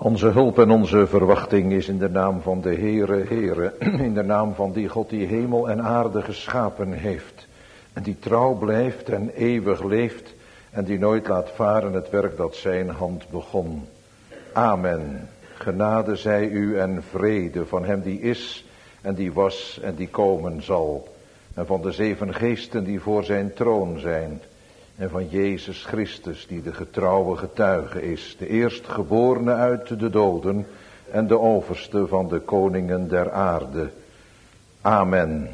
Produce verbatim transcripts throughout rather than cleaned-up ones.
Onze hulp en onze verwachting is in de naam van de Heere, Heere, in de naam van die God die hemel en aarde geschapen heeft. En die trouw blijft en eeuwig leeft en die nooit laat varen het werk dat zijn hand begon. Amen. Genade zij u en vrede van hem die is en die was en die komen zal. En van de zeven geesten die voor zijn troon zijn. En van Jezus Christus die de getrouwe getuige is. De eerstgeborene uit de doden en de overste van de koningen der aarde. Amen.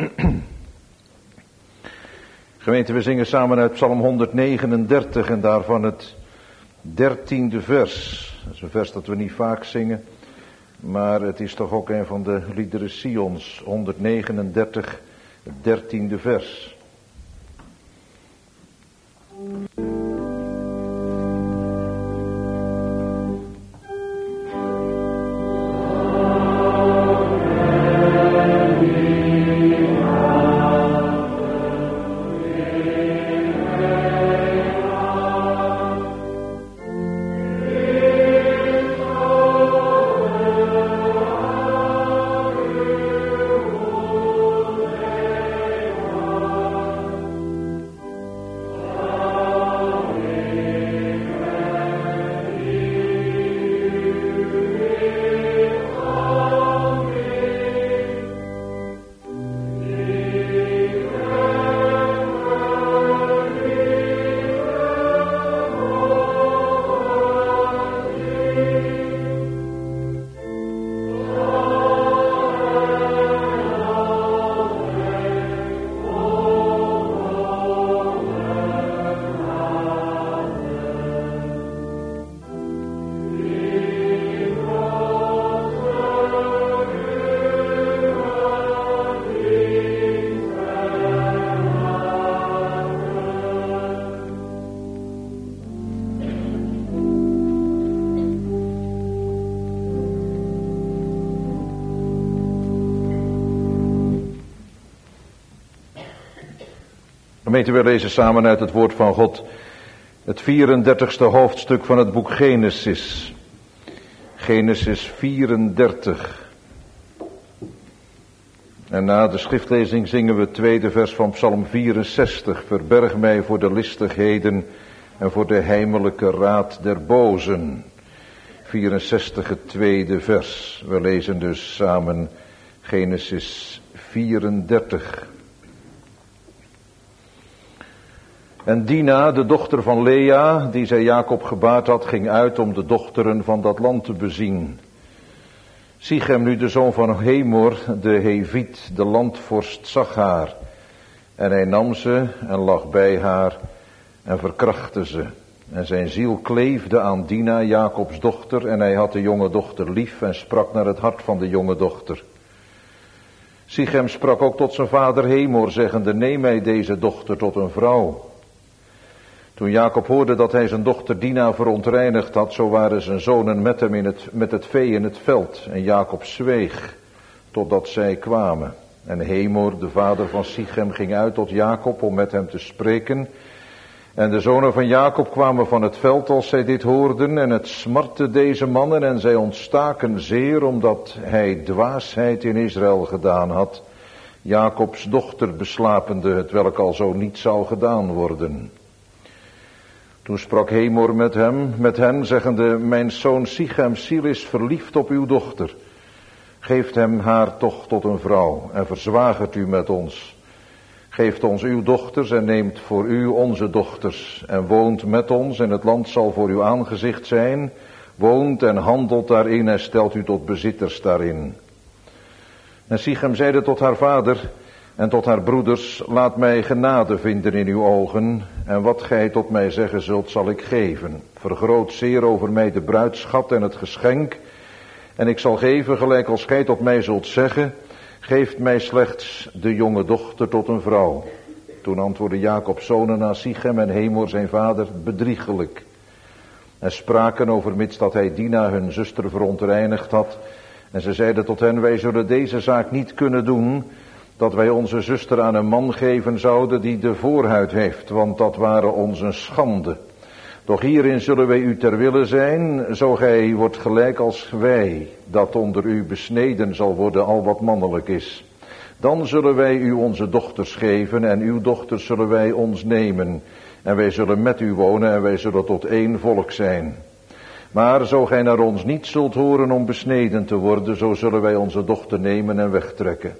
Gemeente, we zingen samen uit Psalm honderdnegenendertig en daarvan het dertiende vers. Dat is een vers dat we niet vaak zingen, maar het is toch ook een van de liederen Sions. honderdnegenendertig, het dertiende vers. Gemeente, we lezen samen uit het woord van God het vierendertigste hoofdstuk van het boek Genesis. Genesis vierendertig. En na de schriftlezing zingen we het tweede vers van Psalm vierenzestig. Verberg mij voor de listigheden en voor de heimelijke raad der bozen. vierenzestig, het tweede vers. We lezen dus samen Genesis vierendertig. En Dina, de dochter van Lea, die zij Jacob gebaard had, ging uit om de dochteren van dat land te bezien. Sichem nu de zoon van Hemor, de Heviet, de landvorst, zag haar. En hij nam ze en lag bij haar en verkrachtte ze. En zijn ziel kleefde aan Dina, Jacobs dochter, en hij had de jonge dochter lief en sprak naar het hart van de jonge dochter. Sichem sprak ook tot zijn vader Hemor, zeggende, neem mij deze dochter tot een vrouw. Toen Jacob hoorde dat hij zijn dochter Dina verontreinigd had, zo waren zijn zonen met hem in het, met het vee in het veld. En Jacob zweeg, totdat zij kwamen. En Hemor, de vader van Sichem, ging uit tot Jacob om met hem te spreken. En de zonen van Jacob kwamen van het veld als zij dit hoorden. En het smartte deze mannen en zij ontstaken zeer, omdat hij dwaasheid in Israël gedaan had. Jacobs dochter beslapende, het welk al zo niet zou gedaan worden. Toen sprak Hemor met hem, met hen, zeggende, mijn zoon Sichems ziel is verliefd op uw dochter. Geeft hem haar toch tot een vrouw en verzwagert u met ons. Geeft ons uw dochters en neemt voor u onze dochters en woont met ons en het land zal voor uw aangezicht zijn. Woont en handelt daarin en stelt u tot bezitters daarin. En Sichem zeide tot haar vader en tot haar broeders, laat mij genade vinden in uw ogen, en wat gij tot mij zeggen zult, zal ik geven. Vergroot zeer over mij de bruidschat en het geschenk, en ik zal geven gelijk als gij tot mij zult zeggen, geeft mij slechts de jonge dochter tot een vrouw. Toen antwoordde Jacob's zonen aan Sichem en Hemor zijn vader bedriegelijk, en spraken overmits dat hij Dina hun zuster verontreinigd had, en ze zeiden tot hen, wij zullen deze zaak niet kunnen doen, dat wij onze zuster aan een man geven zouden die de voorhuid heeft, want dat ware ons een schande. Doch hierin zullen wij u ter wille zijn, zo gij wordt gelijk als wij, dat onder u besneden zal worden al wat mannelijk is. Dan zullen wij u onze dochters geven en uw dochters zullen wij ons nemen. En wij zullen met u wonen en wij zullen tot één volk zijn. Maar zo gij naar ons niet zult horen om besneden te worden, zo zullen wij onze dochter nemen en wegtrekken.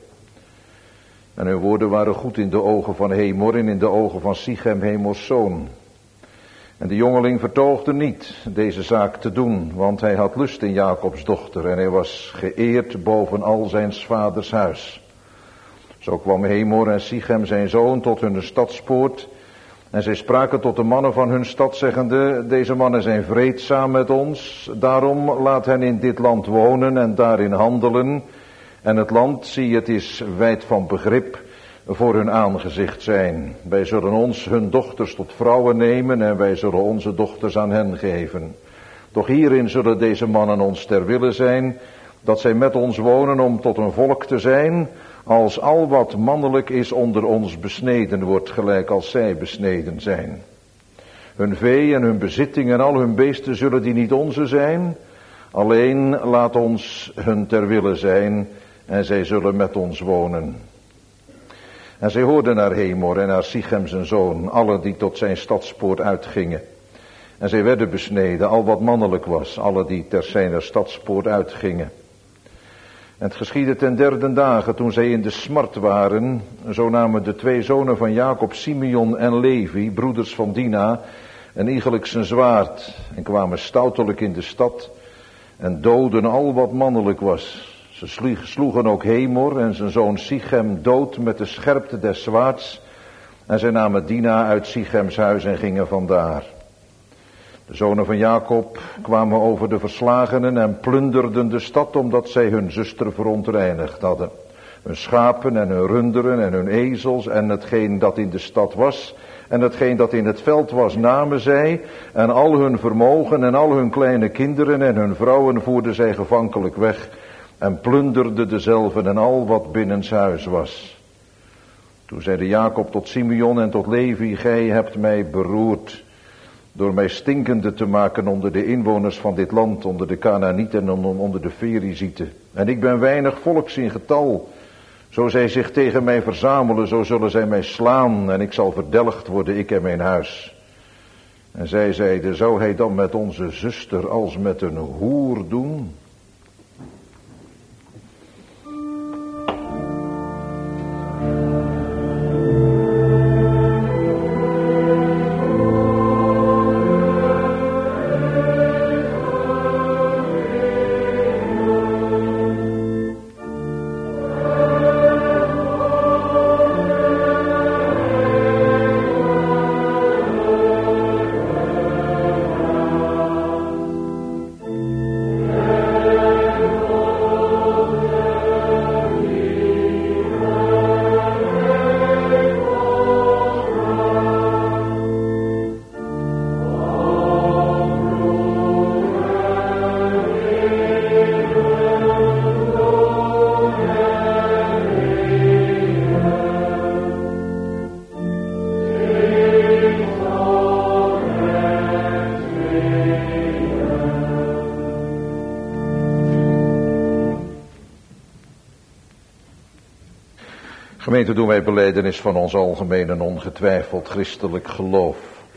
En hun woorden waren goed in de ogen van Hemor en in de ogen van Sichem, Hemors zoon. En de jongeling vertoogde niet deze zaak te doen, want hij had lust in Jacobs dochter en hij was geëerd boven al zijn vaders huis. Zo kwam Hemor en Sichem zijn zoon tot hun stadspoort en zij spraken tot de mannen van hun stad zeggende, deze mannen zijn vreedzaam met ons, daarom laat hen in dit land wonen en daarin handelen. En het land, zie het is wijd van begrip, voor hun aangezicht zijn. Wij zullen ons hun dochters tot vrouwen nemen en wij zullen onze dochters aan hen geven. Doch hierin zullen deze mannen ons ter wille zijn, dat zij met ons wonen om tot een volk te zijn, als al wat mannelijk is onder ons besneden wordt, gelijk als zij besneden zijn. Hun vee en hun bezitting en al hun beesten zullen die niet onze zijn, alleen laat ons hun ter wille zijn en zij zullen met ons wonen. En zij hoorden naar Hemor en naar Sichem zijn zoon, alle die tot zijn stadspoort uitgingen. En zij werden besneden, al wat mannelijk was, alle die ter zijner stadspoort uitgingen. En het geschiedde ten derde dagen, toen zij in de smart waren, zo namen de twee zonen van Jacob, Simeon en Levi, broeders van Dina, en iegelijk zijn zwaard, en kwamen stoutelijk in de stad, en doodden al wat mannelijk was. Ze sloegen ook Hemor en zijn zoon Sichem dood met de scherpte des zwaards. En zij namen Dina uit Sichems huis en gingen vandaar. De zonen van Jacob kwamen over de verslagenen en plunderden de stad omdat zij hun zuster verontreinigd hadden. Hun schapen en hun runderen en hun ezels en hetgeen dat in de stad was en hetgeen dat in het veld was namen zij. En al hun vermogen en al hun kleine kinderen en hun vrouwen voerden zij gevankelijk weg. En plunderde dezelve en al wat binnenshuis was. Toen zeide Jacob tot Simeon en tot Levi, gij hebt mij beroerd, door mij stinkende te maken onder de inwoners van dit land, onder de Kanaanieten en onder de Ferizieten. En ik ben weinig volks in getal. Zo zij zich tegen mij verzamelen, zo zullen zij mij slaan en ik zal verdelgd worden, ik en mijn huis. En zij zeiden, zou hij dan met onze zuster als met een hoer doen? Gemeente, doen wij belijdenis van ons algemeen en ongetwijfeld christelijk geloof.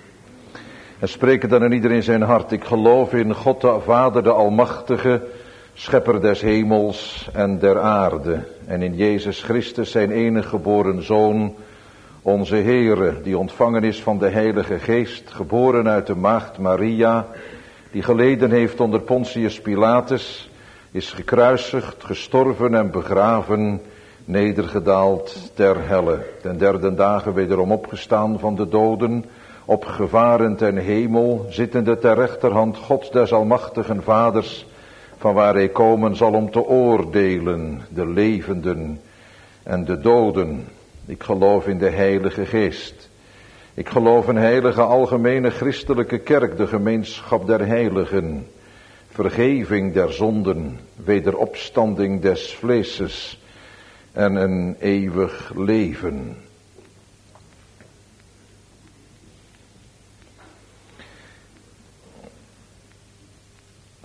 En spreken dan in ieder in zijn hart, ik geloof in God de Vader, de Almachtige, Schepper des hemels en der aarde. En in Jezus Christus, zijn enige geboren Zoon, onze Heere, die ontvangen is van de Heilige Geest, geboren uit de maagd Maria, die geleden heeft onder Pontius Pilatus, is gekruisigd, gestorven en begraven, nedergedaald ter helle, ten derde dagen wederom opgestaan van de doden, opgevaren ten hemel, zittende ter rechterhand God des almachtigen Vaders, van waar hij komen zal om te oordelen, de levenden en de doden. Ik geloof in de Heilige Geest. Ik geloof in heilige algemene christelijke kerk, de gemeenschap der heiligen, vergeving der zonden, wederopstanding des vleeses en een eeuwig leven.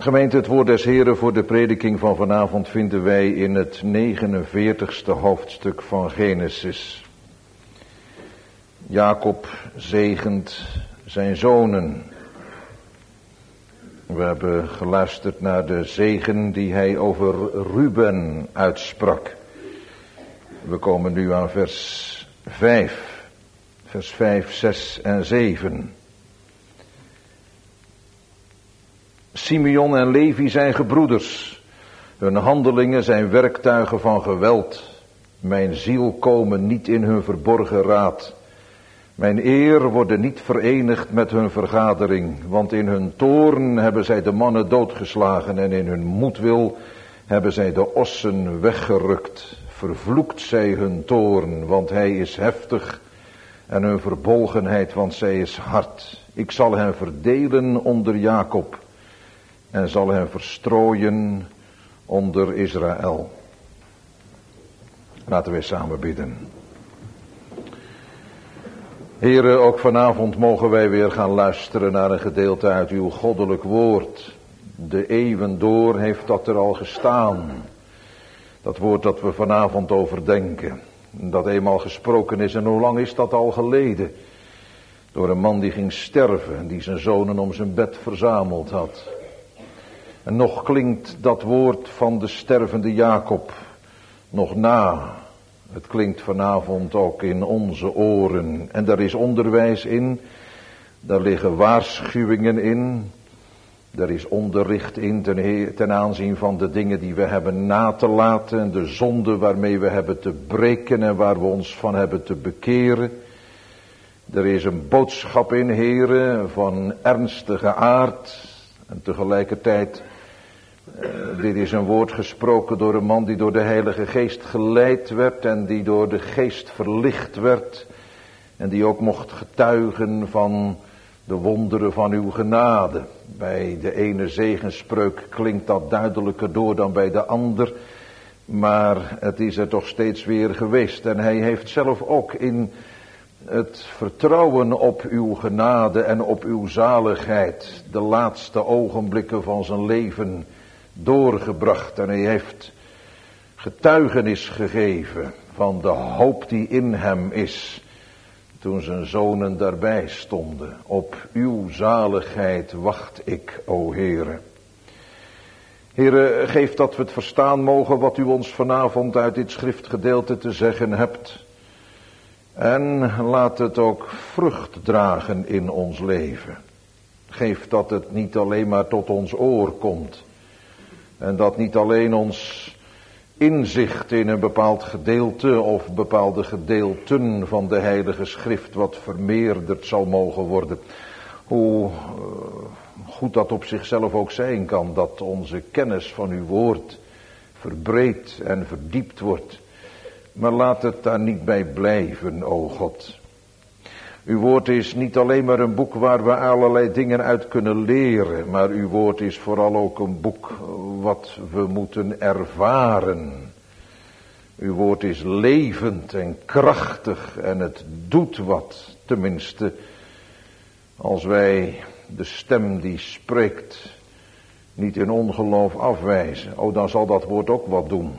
Gemeente, het woord des Heren voor de prediking van vanavond vinden wij in het negenenveertigste hoofdstuk van Genesis. Jacob zegent zijn zonen. We hebben geluisterd naar de zegen die hij over Ruben uitsprak. We komen nu aan vers vijf. Vers vijf, zes en zeven. Simeon en Levi zijn gebroeders. Hun handelingen zijn werktuigen van geweld. Mijn ziel komen niet in hun verborgen raad. Mijn eer worden niet verenigd met hun vergadering. Want in hun toorn hebben zij de mannen doodgeslagen. En in hun moedwil hebben zij de ossen weggerukt. Vervloekt zij hun toorn, want hij is heftig. En hun verbolgenheid, want zij is hard. Ik zal hen verdelen onder Jacob. En zal hen verstrooien onder Israël. Laten wij samen bidden. Heren, ook vanavond mogen wij weer gaan luisteren naar een gedeelte uit uw goddelijk woord. De eeuwen door heeft dat er al gestaan. Dat woord dat we vanavond overdenken. Dat eenmaal gesproken is, en hoe lang is dat al geleden? Door een man die ging sterven en die zijn zonen om zijn bed verzameld had. En nog klinkt dat woord van de stervende Jacob nog na. Het klinkt vanavond ook in onze oren. En daar is onderwijs in. Daar liggen waarschuwingen in. Daar is onderricht in ten, ten aanzien van de dingen die we hebben na te laten. En de zonde waarmee we hebben te breken en waar we ons van hebben te bekeren. Er is een boodschap in, heren, van ernstige aard. En tegelijkertijd, uh, dit is een woord gesproken door een man die door de Heilige Geest geleid werd en die door de Geest verlicht werd. En die ook mocht getuigen van de wonderen van uw genade. Bij de ene zegenspreuk klinkt dat duidelijker door dan bij de ander. Maar het is er toch steeds weer geweest. En hij heeft zelf ook in het vertrouwen op uw genade en op uw zaligheid de laatste ogenblikken van zijn leven doorgebracht. En hij heeft getuigenis gegeven van de hoop die in hem is. Toen zijn zonen daarbij stonden. Op uw zaligheid wacht ik, o Heere. Heere, geef dat we het verstaan mogen wat u ons vanavond uit dit schriftgedeelte te zeggen hebt. En laat het ook vrucht dragen in ons leven. Geef dat het niet alleen maar tot ons oor komt. En dat niet alleen ons inzicht in een bepaald gedeelte of bepaalde gedeelten van de Heilige Schrift wat vermeerderd zal mogen worden. Hoe uh, goed dat op zichzelf ook zijn kan, dat onze kennis van uw woord verbreed en verdiept wordt. Maar laat het daar niet bij blijven, o God. Uw woord is niet alleen maar een boek waar we allerlei dingen uit kunnen leren. Maar uw woord is vooral ook een boek wat we moeten ervaren. Uw woord is levend en krachtig en het doet wat. Tenminste, als wij de stem die spreekt niet in ongeloof afwijzen. Oh, dan zal dat woord ook wat doen.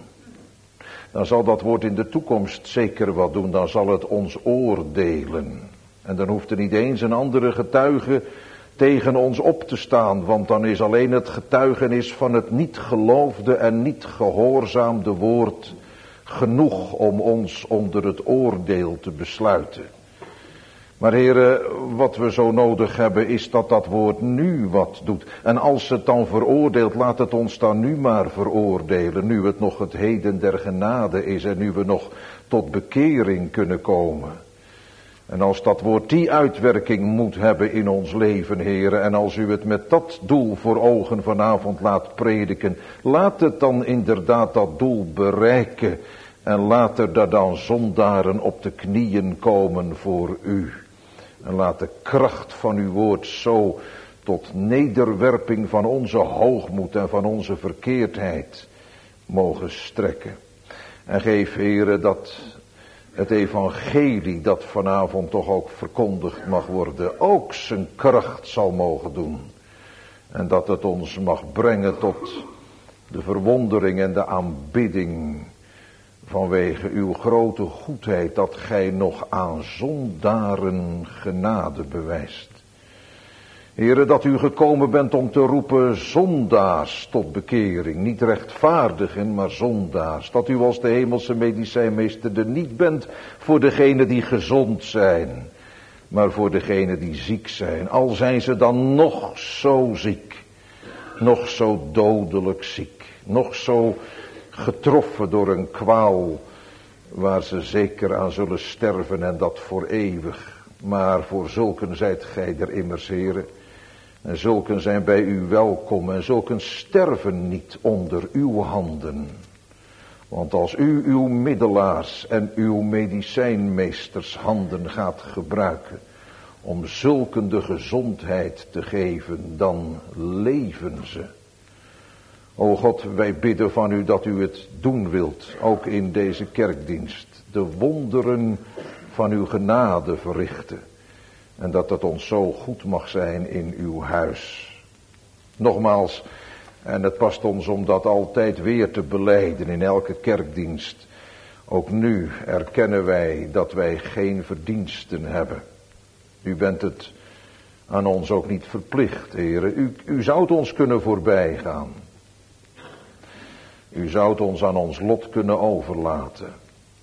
Dan zal dat woord in de toekomst zeker wat doen. Dan zal het ons oordelen. En dan hoeft er niet eens een andere getuige tegen ons op te staan. Want dan is alleen het getuigenis van het niet geloofde en niet gehoorzaamde woord genoeg om ons onder het oordeel te besluiten. Maar heren, wat we zo nodig hebben is dat dat woord nu wat doet. En als het dan veroordeelt, laat het ons dan nu maar veroordelen. Nu het nog het heden der genade is en nu we nog tot bekering kunnen komen. En als dat woord die uitwerking moet hebben in ons leven, heren, en als u het met dat doel voor ogen vanavond laat prediken, laat het dan inderdaad dat doel bereiken. En laat er daar dan zondaren op de knieën komen voor u. En laat de kracht van uw woord zo tot nederwerping van onze hoogmoed en van onze verkeerdheid mogen strekken. En geef, heren, dat het evangelie dat vanavond toch ook verkondigd mag worden, ook zijn kracht zal mogen doen. En dat het ons mag brengen tot de verwondering en de aanbidding vanwege uw grote goedheid, dat gij nog aan zondaren genade bewijst. Heere, dat u gekomen bent om te roepen zondaars tot bekering, niet rechtvaardigen, maar zondaars. Dat u als de hemelse medicijnmeester er niet bent voor degenen die gezond zijn, maar voor degenen die ziek zijn. Al zijn ze dan nog zo ziek, nog zo dodelijk ziek, nog zo getroffen door een kwaal waar ze zeker aan zullen sterven en dat voor eeuwig. Maar voor zulken zijt gij er immers, Heere. En zulken zijn bij u welkom en zulken sterven niet onder uw handen. Want als u uw middelaars en uw medicijnmeesters handen gaat gebruiken om zulken de gezondheid te geven, dan leven ze. O God, wij bidden van u dat u het doen wilt, ook in deze kerkdienst. De wonderen van uw genade verrichten. En dat het ons zo goed mag zijn in uw huis. Nogmaals, en het past ons om dat altijd weer te belijden in elke kerkdienst. Ook nu erkennen wij dat wij geen verdiensten hebben. U bent het aan ons ook niet verplicht, heren. U, u zoudt ons kunnen voorbijgaan. U zoudt ons aan ons lot kunnen overlaten.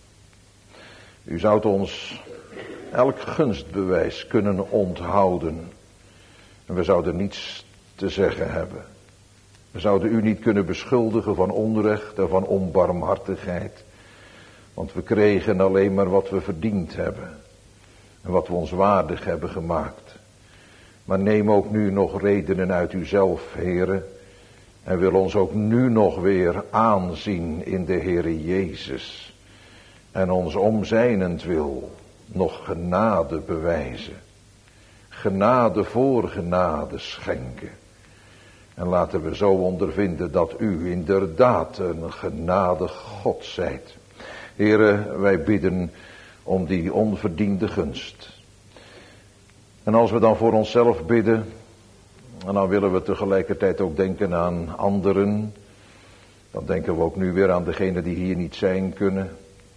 U zoudt ons elk gunstbewijs kunnen onthouden. En we zouden niets te zeggen hebben. We zouden u niet kunnen beschuldigen van onrecht en van onbarmhartigheid. Want we kregen alleen maar wat we verdiend hebben. En wat we ons waardig hebben gemaakt. Maar neem ook nu nog redenen uit uzelf, Heere. En wil ons ook nu nog weer aanzien in de Heere Jezus. En ons om zijnentwil nog genade bewijzen. Genade voor genade schenken. En laten we zo ondervinden dat u inderdaad een genadig God zijt. Heere, wij bidden om die onverdiende gunst. En als we dan voor onszelf bidden, en dan willen we tegelijkertijd ook denken aan anderen. Dan denken we ook nu weer aan degenen die hier niet zijn kunnen.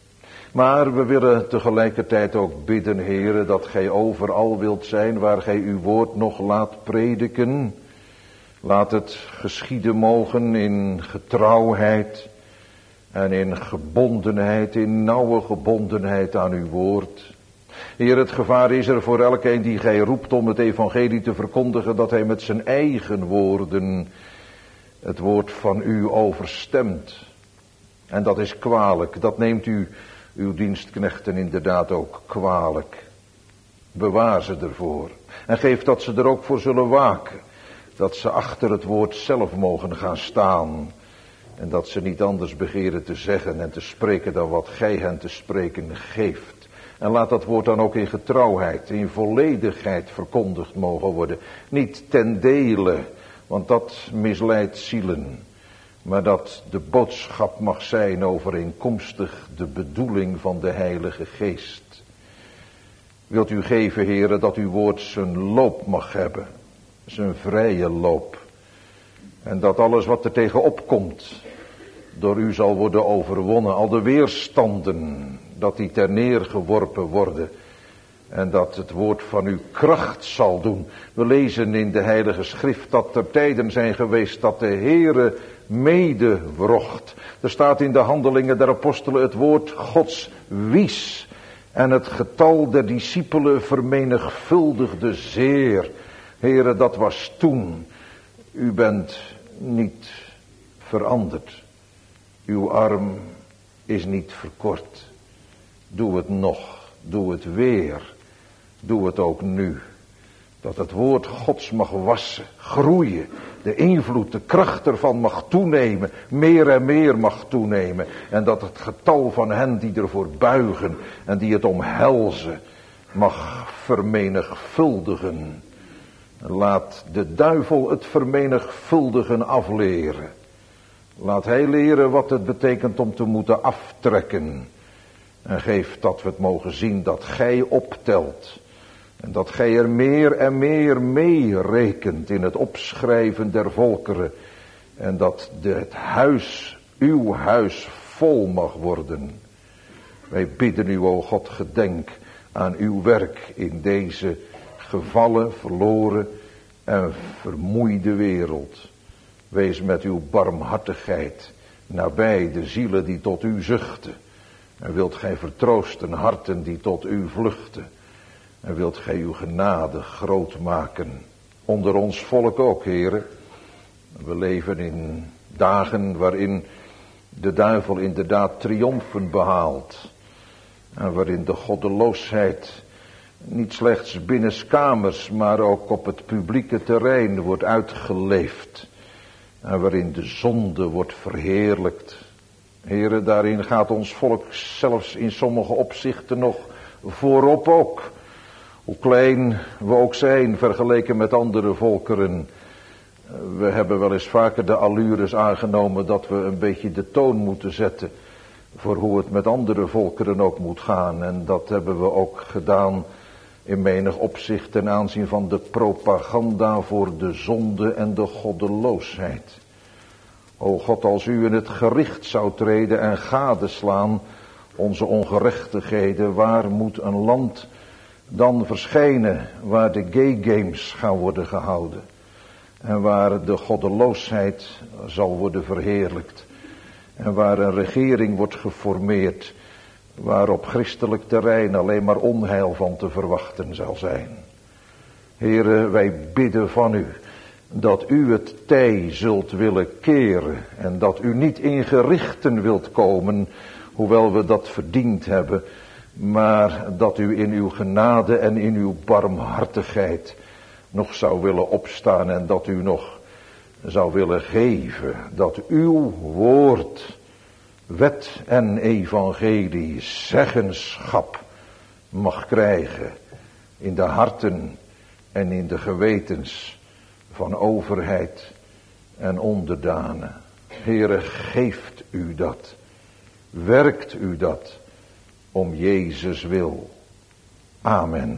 Maar we willen tegelijkertijd ook bidden, Heere, dat gij overal wilt zijn waar gij uw woord nog laat prediken. Laat het geschieden mogen in getrouwheid en in gebondenheid, in nauwe gebondenheid aan uw woord. Heer, het gevaar is er voor elkeen die gij roept om het evangelie te verkondigen, dat hij met zijn eigen woorden het woord van u overstemt. En dat is kwalijk, dat neemt u uw dienstknechten inderdaad ook kwalijk. Bewaar ze ervoor en geef dat ze er ook voor zullen waken. Dat ze achter het woord zelf mogen gaan staan. En dat ze niet anders begeren te zeggen en te spreken dan wat gij hen te spreken geeft. En laat dat woord dan ook in getrouwheid, in volledigheid verkondigd mogen worden. Niet ten dele, want dat misleidt zielen. Maar dat de boodschap mag zijn overeenkomstig de bedoeling van de Heilige Geest. Wilt u geven, Heere, dat uw woord zijn loop mag hebben. Zijn vrije loop. En dat alles wat er tegenop komt, door u zal worden overwonnen. Al de weerstanden, dat die ter neergeworpen worden. En dat het woord van uw kracht zal doen. We lezen in de Heilige Schrift dat er tijden zijn geweest dat de Heere mede wrocht. Er staat in de Handelingen der Apostelen het woord Gods wies. En het getal der discipelen vermenigvuldigde zeer. Heere, dat was toen. U bent niet veranderd. Uw arm is niet verkort. Doe het nog. Doe het weer. Doe het ook nu. Dat het woord Gods mag wassen, groeien. De invloed, de kracht ervan mag toenemen. Meer en meer mag toenemen. En dat het getal van hen die ervoor buigen en die het omhelzen mag vermenigvuldigen. Laat de duivel het vermenigvuldigen afleren. Laat hij leren wat het betekent om te moeten aftrekken. En geef dat we het mogen zien dat gij optelt. En dat gij er meer en meer mee rekent in het opschrijven der volkeren. En dat de, het huis, uw huis, vol mag worden. Wij bidden u, o God, gedenk aan uw werk in deze gevallen, verloren en vermoeide wereld. Wees met uw barmhartigheid nabij de zielen die tot u zuchten. En wilt gij vertroosten harten die tot u vluchten. En wilt gij uw genade groot maken. Onder ons volk ook, heren. We leven in dagen waarin de duivel inderdaad triomfen behaalt. En waarin de goddeloosheid niet slechts binnenskamers, maar ook op het publieke terrein wordt uitgeleefd. En waarin de zonde wordt verheerlijkt. Heren, daarin gaat ons volk zelfs in sommige opzichten nog voorop ook. Hoe klein we ook zijn vergeleken met andere volkeren. We hebben wel eens vaker de allures aangenomen dat we een beetje de toon moeten zetten voor hoe het met andere volkeren ook moet gaan. En dat hebben we ook gedaan in menig opzicht ten aanzien van de propaganda voor de zonde en de goddeloosheid. O God, als u in het gericht zou treden en gadeslaan onze ongerechtigheden, waar moet een land dan verschijnen waar de gay games gaan worden gehouden en waar de goddeloosheid zal worden verheerlijkt en waar een regering wordt geformeerd waar op christelijk terrein alleen maar onheil van te verwachten zal zijn. Heren, wij bidden van u dat u het tij zult willen keren en dat u niet in gerichten wilt komen, hoewel we dat verdiend hebben, maar dat u in uw genade en in uw barmhartigheid nog zou willen opstaan en dat u nog zou willen geven dat uw woord, wet en evangelie zeggenschap mag krijgen in de harten en in de gewetens van overheid en onderdanen. Heere, geeft u dat, werkt u dat om Jezus wil. Amen.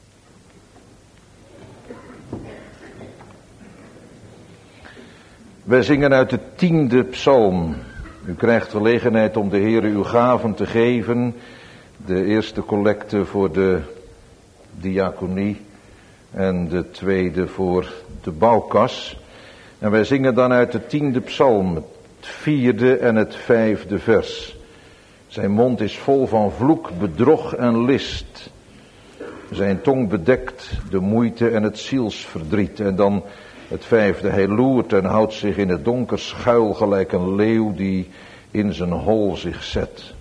Wij zingen uit de tiende psalm. U krijgt gelegenheid om de Heere uw gaven te geven. De eerste collecte voor de diaconie en de tweede voor de bouwkas. En wij zingen dan uit de tiende psalm, het vierde en het vijfde vers. Zijn mond is vol van vloek, bedrog en list. Zijn tong bedekt de moeite en het zielsverdriet. En dan het vijfde, hij loert en houdt zich in het donker schuil gelijk een leeuw die in zijn hol zich zet.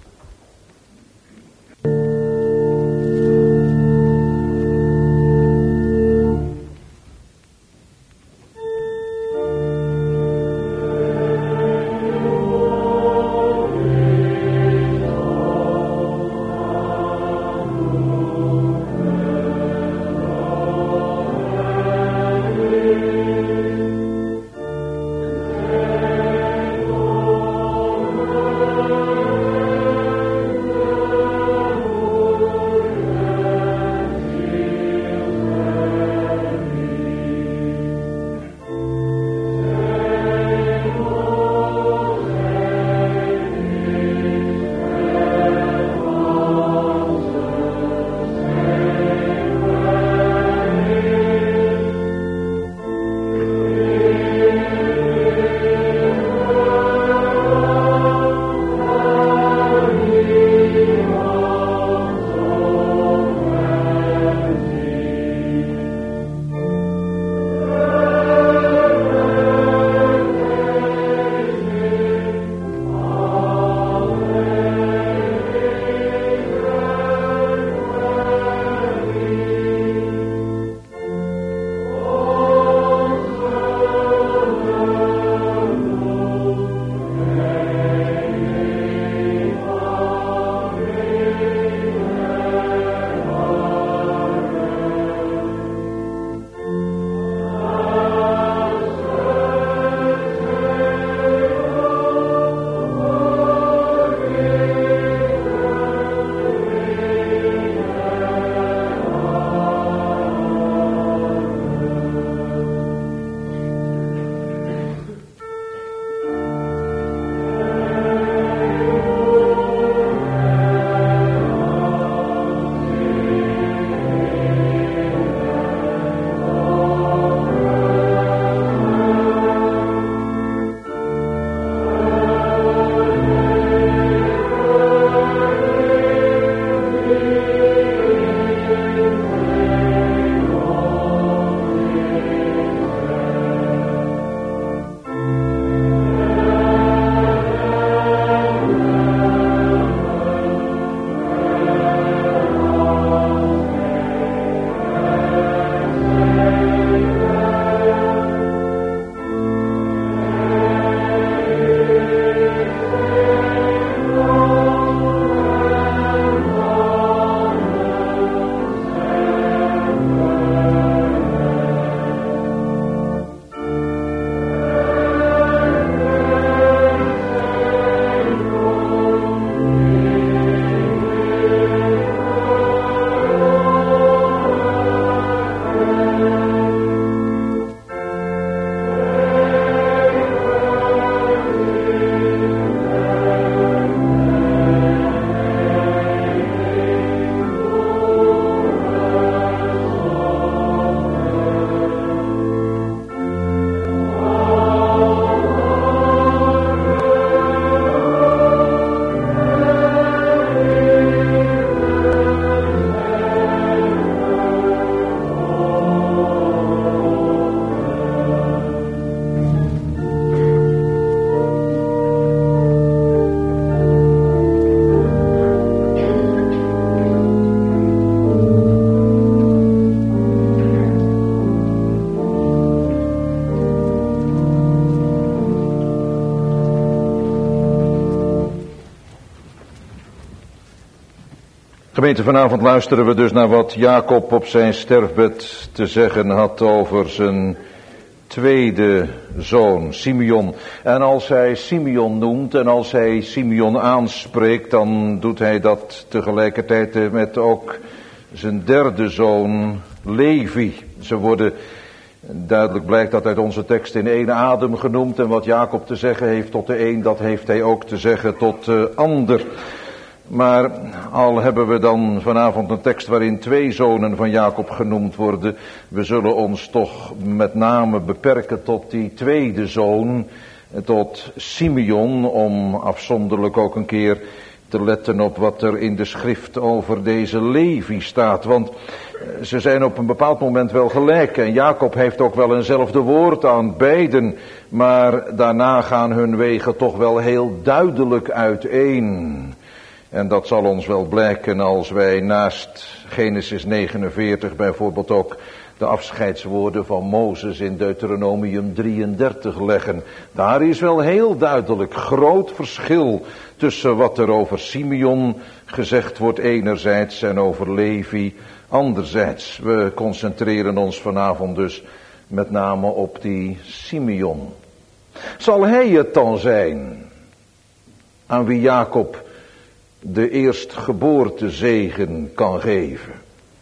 Gemeente, vanavond luisteren we dus naar wat Jacob op zijn sterfbed te zeggen had over zijn tweede zoon, Simeon. En als hij Simeon noemt en als hij Simeon aanspreekt, dan doet hij dat tegelijkertijd met ook zijn derde zoon, Levi. Ze worden, duidelijk blijkt dat uit onze tekst, in één adem genoemd. En wat Jacob te zeggen heeft tot de een, dat heeft hij ook te zeggen tot de ander. Maar al hebben we dan vanavond een tekst waarin twee zonen van Jacob genoemd worden, we zullen ons toch met name beperken tot die tweede zoon, tot Simeon, om afzonderlijk ook een keer te letten op wat er in de schrift over deze Levi staat. Want ze zijn op een bepaald moment wel gelijk en Jacob heeft ook wel eenzelfde woord aan beiden, maar daarna gaan hun wegen toch wel heel duidelijk uiteen. En dat zal ons wel blijken als wij naast Genesis negenenveertig bijvoorbeeld ook de afscheidswoorden van Mozes in Deuteronomium drieëndertig leggen. Daar is wel heel duidelijk groot verschil tussen wat er over Simeon gezegd wordt enerzijds en over Levi anderzijds. We concentreren ons vanavond dus met name op die Simeon. Zal hij het dan zijn aan wie Jacob de eerstgeboortezegen kan geven?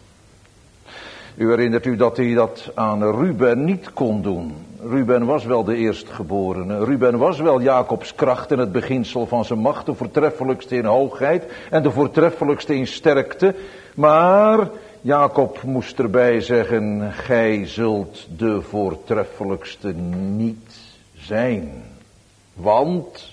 U herinnert u dat hij dat aan Ruben niet kon doen. Ruben was wel de eerstgeborene. Ruben was wel Jacobs kracht en het beginsel van zijn macht, de voortreffelijkste in hoogheid en de voortreffelijkste in sterkte. Maar Jacob moest erbij zeggen, gij zult de voortreffelijkste niet zijn. Want...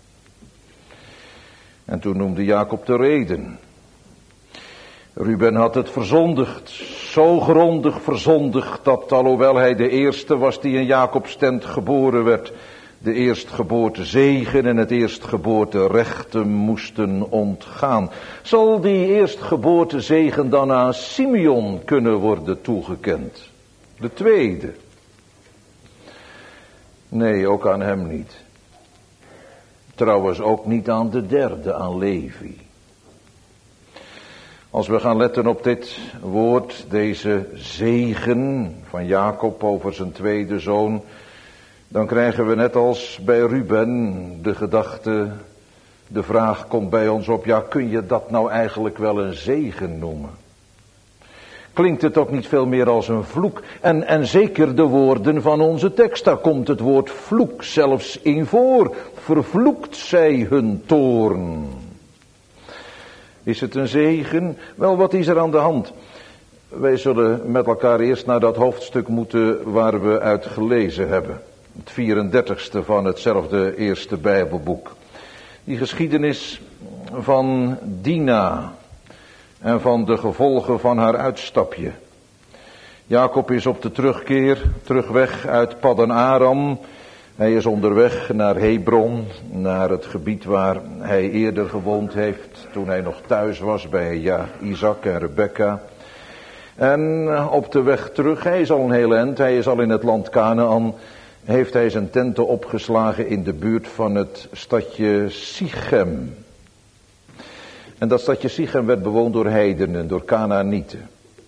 En toen noemde Jacob de reden. Ruben had het verzondigd, zo grondig verzondigd, dat alhoewel hij de eerste was die in Jacobs tent geboren werd, de eerstgeboorte zegen en het eerstgeboorte rechten moesten ontgaan. Zal die eerstgeboorte zegen dan aan Simeon kunnen worden toegekend? De tweede? Nee, ook aan hem niet. Trouwens ook niet aan de derde, aan Levi. Als we gaan letten op dit woord, deze zegen van Jacob over zijn tweede zoon, dan krijgen we net als bij Ruben de gedachte, de vraag komt bij ons op, ja, kun je dat nou eigenlijk wel een zegen noemen? Klinkt het ook niet veel meer als een vloek? En, en zeker de woorden van onze tekst, daar komt het woord vloek zelfs in voor. Vervloekt zij hun toorn. Is het een zegen? Wel, wat is er aan de hand? Wij zullen met elkaar eerst naar dat hoofdstuk moeten waar we uit gelezen hebben. Het vierendertigste van hetzelfde eerste Bijbelboek. Die geschiedenis van Dina en van de gevolgen van haar uitstapje. Jacob is op de terugkeer, terugweg uit Paddan Aram. Hij is onderweg naar Hebron, naar het gebied waar hij eerder gewoond heeft, toen hij nog thuis was bij ja, Isaac en Rebekka. En op de weg terug, hij is al een heel eind, hij is al in het land Kanaan, heeft hij zijn tenten opgeslagen in de buurt van het stadje Sichem. En dat stadje Sichem werd bewoond door heidenen, door Kanaanieten.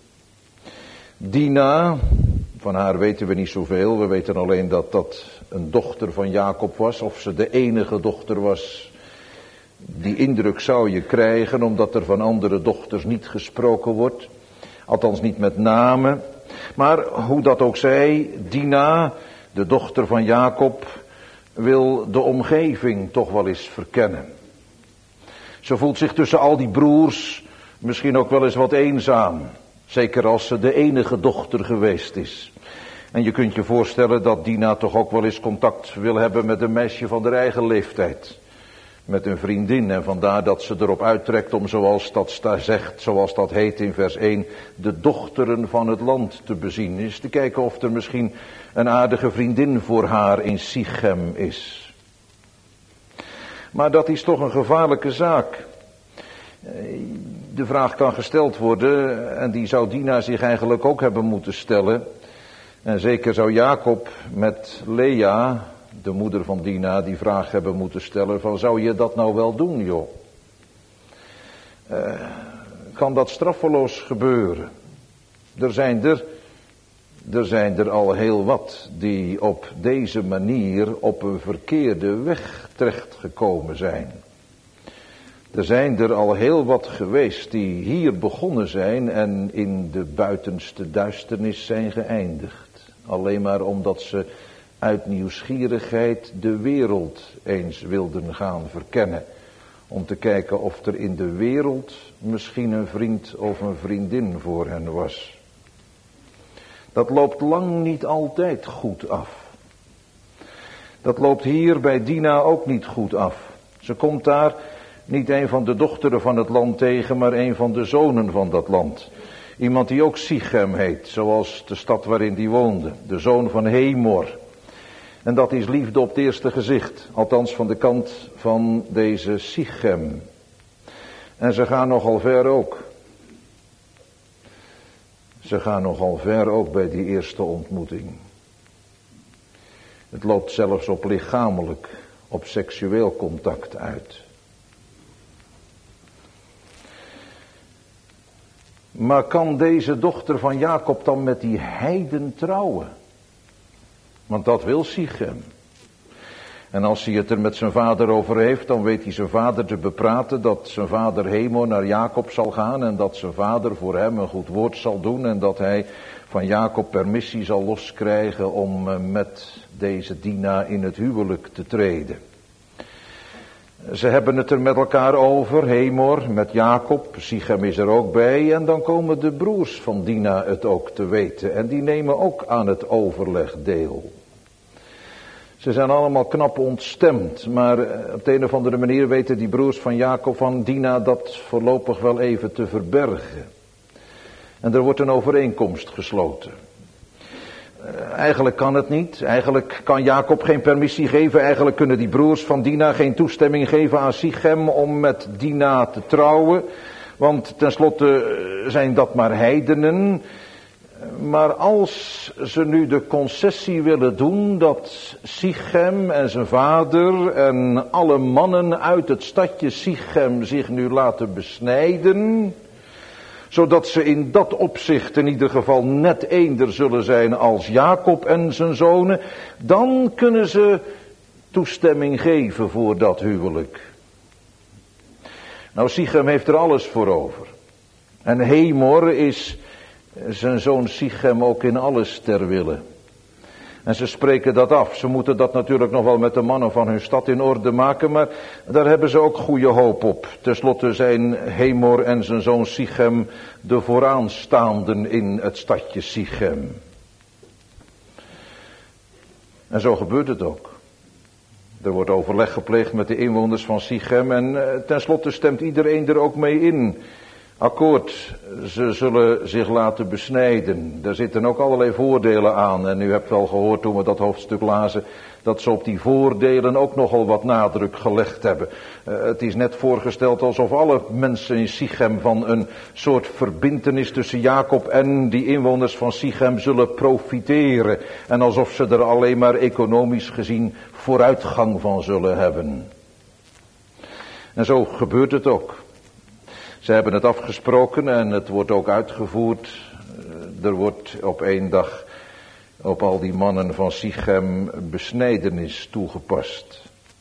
Dina, van haar weten we niet zoveel, we weten alleen dat dat een dochter van Jacob was, of ze de enige dochter was. Die indruk zou je krijgen, omdat er van andere dochters niet gesproken wordt. Althans niet met name. Maar hoe dat ook zij, Dina, de dochter van Jacob, wil de omgeving toch wel eens verkennen. Ze voelt zich tussen al die broers misschien ook wel eens wat eenzaam. Zeker als ze de enige dochter geweest is. En je kunt je voorstellen dat Dina toch ook wel eens contact wil hebben met een meisje van haar eigen leeftijd. Met een vriendin. En vandaar dat ze erop uittrekt om, zoals dat zegt, zoals dat heet in vers één, de dochteren van het land te bezien. Eens te kijken of er misschien een aardige vriendin voor haar in Sichem is. Maar dat is toch een gevaarlijke zaak. De vraag kan gesteld worden, en die zou Dina zich eigenlijk ook hebben moeten stellen. En zeker zou Jacob met Lea, de moeder van Dina, die vraag hebben moeten stellen van, zou je dat nou wel doen, joh? Uh, kan dat straffeloos gebeuren. Er zijn er, er zijn er al heel wat die op deze manier op een verkeerde weg terechtgekomen zijn. Er zijn er al heel wat geweest die hier begonnen zijn en in de buitenste duisternis zijn geëindigd. Alleen maar omdat ze uit nieuwsgierigheid de wereld eens wilden gaan verkennen. Om te kijken of er in de wereld misschien een vriend of een vriendin voor hen was. Dat loopt lang niet altijd goed af. Dat loopt hier bij Dina ook niet goed af. Ze komt daar niet een van de dochteren van het land tegen, maar een van de zonen van dat land. Iemand die ook Sichem heet, zoals de stad waarin die woonde. De zoon van Hemor. En dat is liefde op het eerste gezicht. Althans van de kant van deze Sichem. En ze gaan nogal ver ook. Ze gaan nogal ver ook bij die eerste ontmoeting. Het loopt zelfs op lichamelijk, op seksueel contact uit. Maar kan deze dochter van Jacob dan met die heiden trouwen? Want dat wil Sichem. En als hij het er met zijn vader over heeft, dan weet hij zijn vader te bepraten dat zijn vader Hemor naar Jacob zal gaan en dat zijn vader voor hem een goed woord zal doen en dat hij van Jacob permissie zal loskrijgen om met deze Dina in het huwelijk te treden. Ze hebben het er met elkaar over, Hemor met Jacob, Sichem is er ook bij en dan komen de broers van Dina het ook te weten en die nemen ook aan het overleg deel. Ze zijn allemaal knap ontstemd, maar op de een of andere manier weten die broers van Jacob van Dina dat voorlopig wel even te verbergen. En er wordt een overeenkomst gesloten. Eigenlijk kan het niet, eigenlijk kan Jacob geen permissie geven, eigenlijk kunnen die broers van Dina geen toestemming geven aan Sichem om met Dina te trouwen. Want tenslotte zijn dat maar heidenen. Maar als ze nu de concessie willen doen dat Sichem en zijn vader en alle mannen uit het stadje Sichem zich nu laten besnijden, zodat ze in dat opzicht in ieder geval net eender zullen zijn als Jacob en zijn zonen, dan kunnen ze toestemming geven voor dat huwelijk. Nou, Sichem heeft er alles voor over. En Hemor is zijn zoon Sichem ook in alles ter wille. En ze spreken dat af. Ze moeten dat natuurlijk nog wel met de mannen van hun stad in orde maken, maar daar hebben ze ook goede hoop op. Ten slotte zijn Hemor en zijn zoon Sichem de vooraanstaanden in het stadje Sichem. En zo gebeurt het ook. Er wordt overleg gepleegd met de inwoners van Sichem en ten slotte stemt iedereen er ook mee in. Akkoord, ze zullen zich laten besnijden. Daar zitten ook allerlei voordelen aan. En u hebt wel gehoord toen we dat hoofdstuk lazen, dat ze op die voordelen ook nogal wat nadruk gelegd hebben. Uh, het is net voorgesteld alsof alle mensen in Sichem van een soort verbintenis tussen Jacob en die inwoners van Sichem zullen profiteren. En alsof ze er alleen maar economisch gezien vooruitgang van zullen hebben. En zo gebeurt het ook. Ze hebben het afgesproken en het wordt ook uitgevoerd. Er wordt op één dag op al die mannen van Sichem besnijdenis toegepast.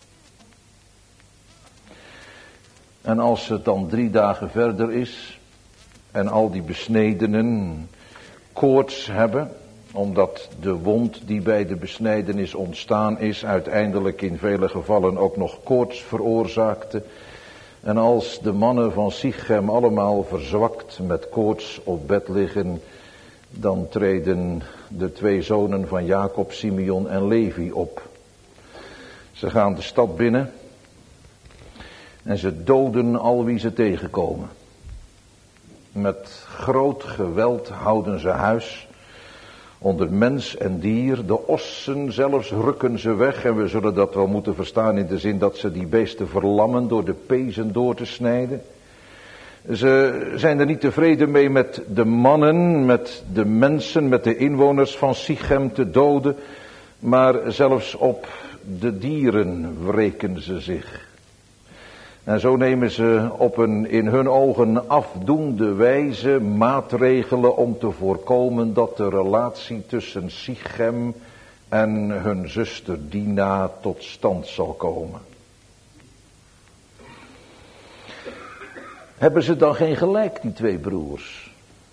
En als het dan drie dagen verder is en al die besnedenen koorts hebben, omdat de wond die bij de besnijdenis ontstaan is uiteindelijk in vele gevallen ook nog koorts veroorzaakte. En als de mannen van Sichem allemaal verzwakt met koorts op bed liggen, dan treden de twee zonen van Jacob, Simeon en Levi op. Ze gaan de stad binnen en ze doden al wie ze tegenkomen. Met groot geweld houden ze huis. Onder mens en dier, de ossen zelfs rukken ze weg. En we zullen dat wel moeten verstaan in de zin dat ze die beesten verlammen door de pezen door te snijden. Ze zijn er niet tevreden mee met de mannen, met de mensen, met de inwoners van Sichem te doden. Maar zelfs op de dieren wreken ze zich. En zo nemen ze op een in hun ogen afdoende wijze maatregelen om te voorkomen dat de relatie tussen Sichem en hun zuster Dina tot stand zal komen. Hebben ze dan geen gelijk, die twee broers?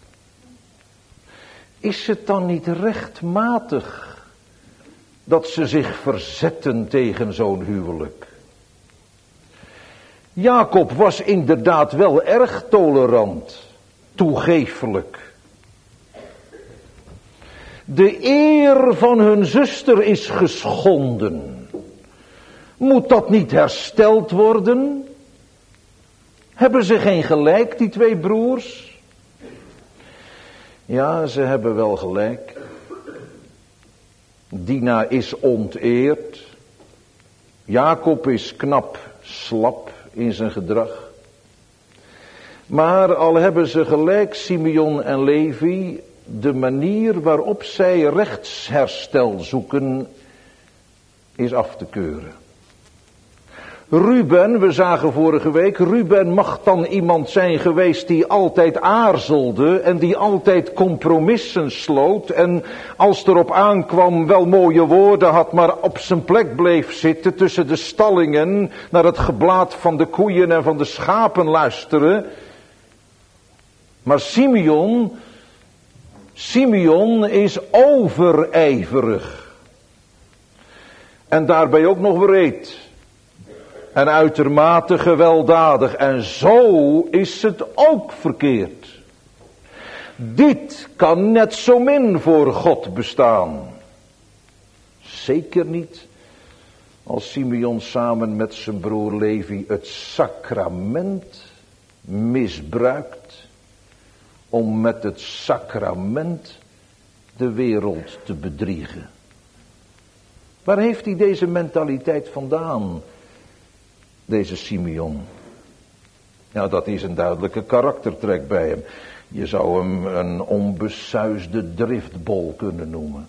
Is het dan niet rechtmatig dat ze zich verzetten tegen zo'n huwelijk? Jacob was inderdaad wel erg tolerant, toegeeflijk. De eer van hun zuster is geschonden. Moet dat niet hersteld worden? Hebben ze geen gelijk, die twee broers? Ja, ze hebben wel gelijk. Dina is onteerd. Jacob is knap slap in zijn gedrag. Maar al hebben ze gelijk, Simeon en Levi, de manier waarop zij rechtsherstel zoeken is af te keuren. Ruben, we zagen vorige week, Ruben mag dan iemand zijn geweest die altijd aarzelde en die altijd compromissen sloot en als erop aankwam wel mooie woorden had, maar op zijn plek bleef zitten tussen de stallingen, naar het geblaat van de koeien en van de schapen luisteren. Maar Simeon, Simeon is overijverig en daarbij ook nog wreed. En uitermate gewelddadig. En zo is het ook verkeerd. Dit kan net zo min voor God bestaan. Zeker niet als Simeon samen met zijn broer Levi het sacrament misbruikt om met het sacrament de wereld te bedriegen. Waar heeft hij deze mentaliteit vandaan? Deze Simeon. Nou, dat is een duidelijke karaktertrek bij hem. Je zou hem een onbesuisde driftbol kunnen noemen.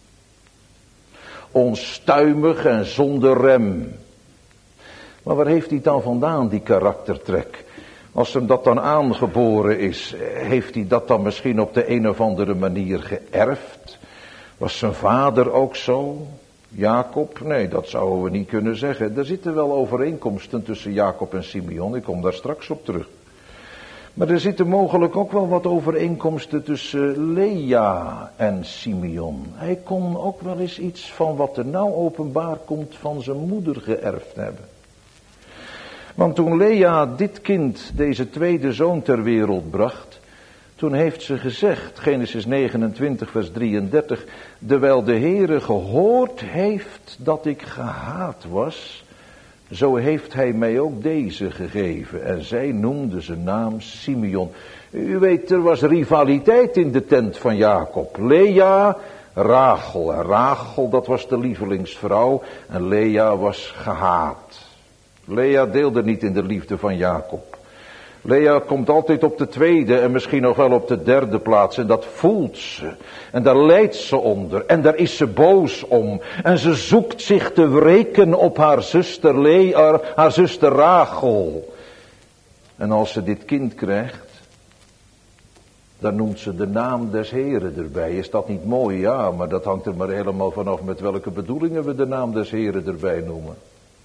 Onstuimig en zonder rem. Maar waar heeft hij dan vandaan, die karaktertrek? Als hem dat dan aangeboren is, heeft hij dat dan misschien op de een of andere manier geërfd? Was zijn vader ook zo? Jacob? Nee, dat zouden we niet kunnen zeggen. Er zitten wel overeenkomsten tussen Jacob en Simeon. Ik kom daar straks op terug. Maar er zitten mogelijk ook wel wat overeenkomsten tussen Lea en Simeon. Hij kon ook wel eens iets van wat er nou openbaar komt van zijn moeder geërfd hebben. Want toen Lea dit kind, deze tweede zoon ter wereld bracht, toen heeft ze gezegd, Genesis negenentwintig vers drieëndertig, dewijl de Heere gehoord heeft dat ik gehaat was, zo heeft hij mij ook deze gegeven. En zij noemde zijn naam Simeon. U weet, er was rivaliteit in de tent van Jacob. Lea, Rachel. En Rachel, dat was de lievelingsvrouw. En Lea was gehaat. Lea deelde niet in de liefde van Jacob. Lea komt altijd op de tweede en misschien nog wel op de derde plaats. En dat voelt ze. En daar lijdt ze onder. En daar is ze boos om. En ze zoekt zich te wreken op haar zuster Lea, haar zuster Rachel. En als ze dit kind krijgt, dan noemt ze de naam des Heren erbij. Is dat niet mooi? Ja, maar dat hangt er maar helemaal vanaf met welke bedoelingen we de naam des Heren erbij noemen.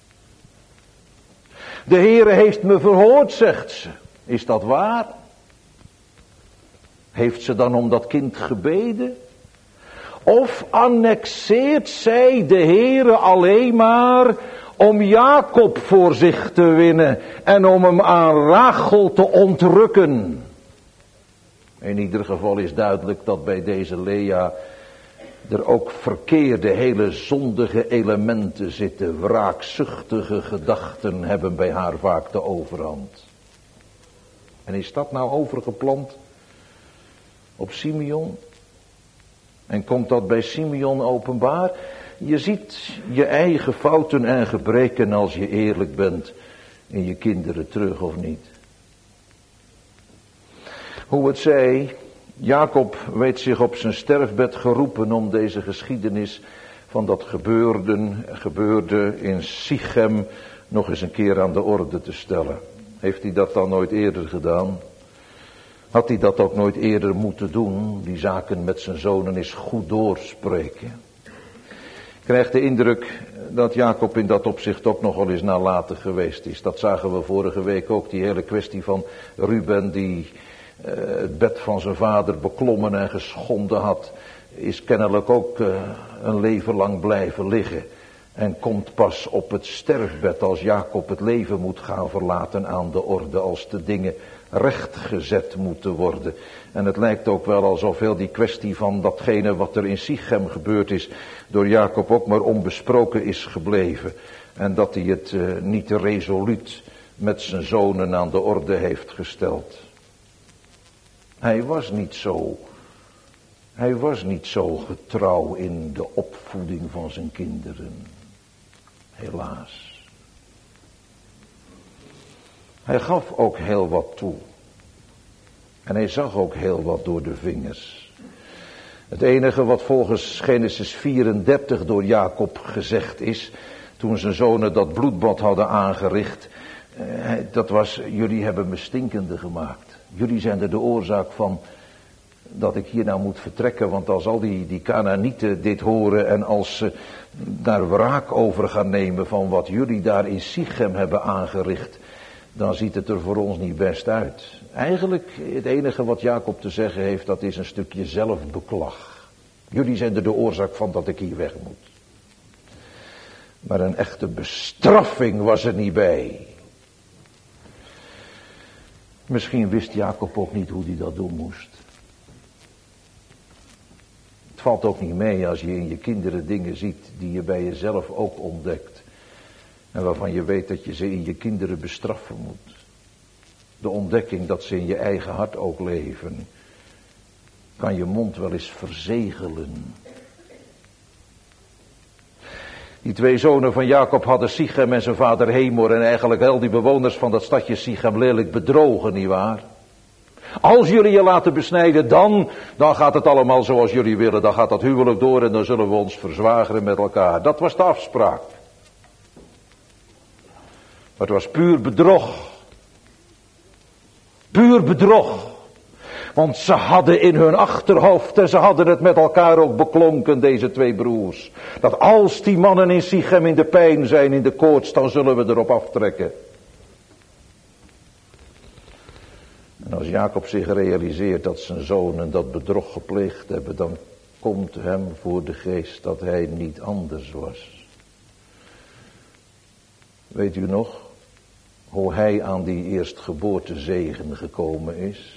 De Heere heeft me verhoord, zegt ze. Is dat waar? Heeft ze dan om dat kind gebeden? Of annexeert zij de Heere alleen maar om Jacob voor zich te winnen en om hem aan Rachel te ontrukken? In ieder geval is duidelijk dat bij deze Lea er ook verkeerde, hele zondige elementen zitten. Wraakzuchtige gedachten hebben bij haar vaak de overhand. En is dat nou overgeplant op Simeon? En komt dat bij Simeon openbaar? Je ziet je eigen fouten en gebreken als je eerlijk bent in je kinderen terug, of niet? Hoe het zij, Jacob weet zich op zijn sterfbed geroepen om deze geschiedenis van dat gebeurde, gebeurde in Sichem nog eens een keer aan de orde te stellen. Heeft hij dat dan nooit eerder gedaan? Had hij dat ook nooit eerder moeten doen? Die zaken met zijn zonen eens goed doorspreken. Ik krijg de indruk dat Jacob in dat opzicht ook nogal eens nalatig geweest is. Dat zagen we vorige week ook, die hele kwestie van Ruben die uh, het bed van zijn vader beklommen en geschonden had, is kennelijk ook uh, een leven lang blijven liggen. En komt pas op het sterfbed als Jacob het leven moet gaan verlaten aan de orde, als de dingen rechtgezet moeten worden. En het lijkt ook wel alsof heel die kwestie van datgene wat er in Sichem gebeurd is, door Jacob ook maar onbesproken is gebleven. En dat hij het uh, niet resoluut met zijn zonen aan de orde heeft gesteld. Hij was niet zo, hij was niet zo getrouw in de opvoeding van zijn kinderen. Helaas. Hij gaf ook heel wat toe. En hij zag ook heel wat door de vingers. Het enige wat volgens Genesis vierendertig door Jacob gezegd is, toen zijn zonen dat bloedbad hadden aangericht, eh, dat was, jullie hebben me stinkende gemaakt. Jullie zijn er de oorzaak van dat ik hier nou moet vertrekken, want als al die, die Kanaanieten dit horen en als ze daar wraak over gaan nemen van wat jullie daar in Sichem hebben aangericht, dan ziet het er voor ons niet best uit. Eigenlijk het enige wat Jacob te zeggen heeft, dat is een stukje zelfbeklag. Jullie zijn er de oorzaak van dat ik hier weg moet. Maar een echte bestraffing was er niet bij. Misschien wist Jacob ook niet hoe hij dat doen moest. Het valt ook niet mee als je in je kinderen dingen ziet die je bij jezelf ook ontdekt. En waarvan je weet dat je ze in je kinderen bestraffen moet. De ontdekking dat ze in je eigen hart ook leven, kan je mond wel eens verzegelen. Die twee zonen van Jacob hadden Sichem en zijn vader Hemor en eigenlijk al die bewoners van dat stadje Sichem lelijk bedrogen, nietwaar? Als jullie je laten besnijden, dan, dan gaat het allemaal zoals jullie willen. Dan gaat dat huwelijk door en dan zullen we ons verzwageren met elkaar. Dat was de afspraak. Maar het was puur bedrog. Puur bedrog. Want ze hadden in hun achterhoofd en ze hadden het met elkaar ook beklonken, deze twee broers. Dat als die mannen in Sichem in de pijn zijn, in de koorts, dan zullen we erop aftrekken. En als Jacob zich realiseert dat zijn zonen dat bedrog gepleegd hebben, dan komt hem voor de geest dat hij niet anders was. Weet u nog hoe hij aan die eerstgeboortezegen gekomen is?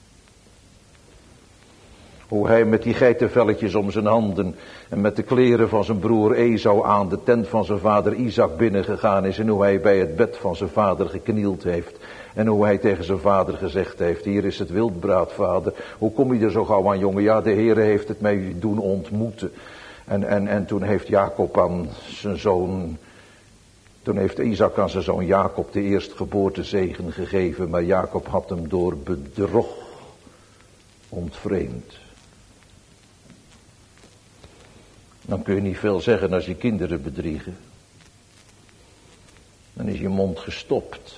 Hoe hij met die geitenvelletjes om zijn handen en met de kleren van zijn broer Esau aan de tent van zijn vader Isaac binnengegaan is. En hoe hij bij het bed van zijn vader geknield heeft. En hoe hij tegen zijn vader gezegd heeft, hier is het wildbraad, vader. Hoe kom je er zo gauw aan, jongen? Ja, de Heere heeft het mij doen ontmoeten. En, en, en toen heeft Jacob aan zijn zoon, toen heeft Isaac aan zijn zoon Jacob de eerstgeboortezegen gegeven. Maar Jacob had hem door bedrog ontvreemd. Dan kun je niet veel zeggen als je kinderen bedriegen. Dan is je mond gestopt.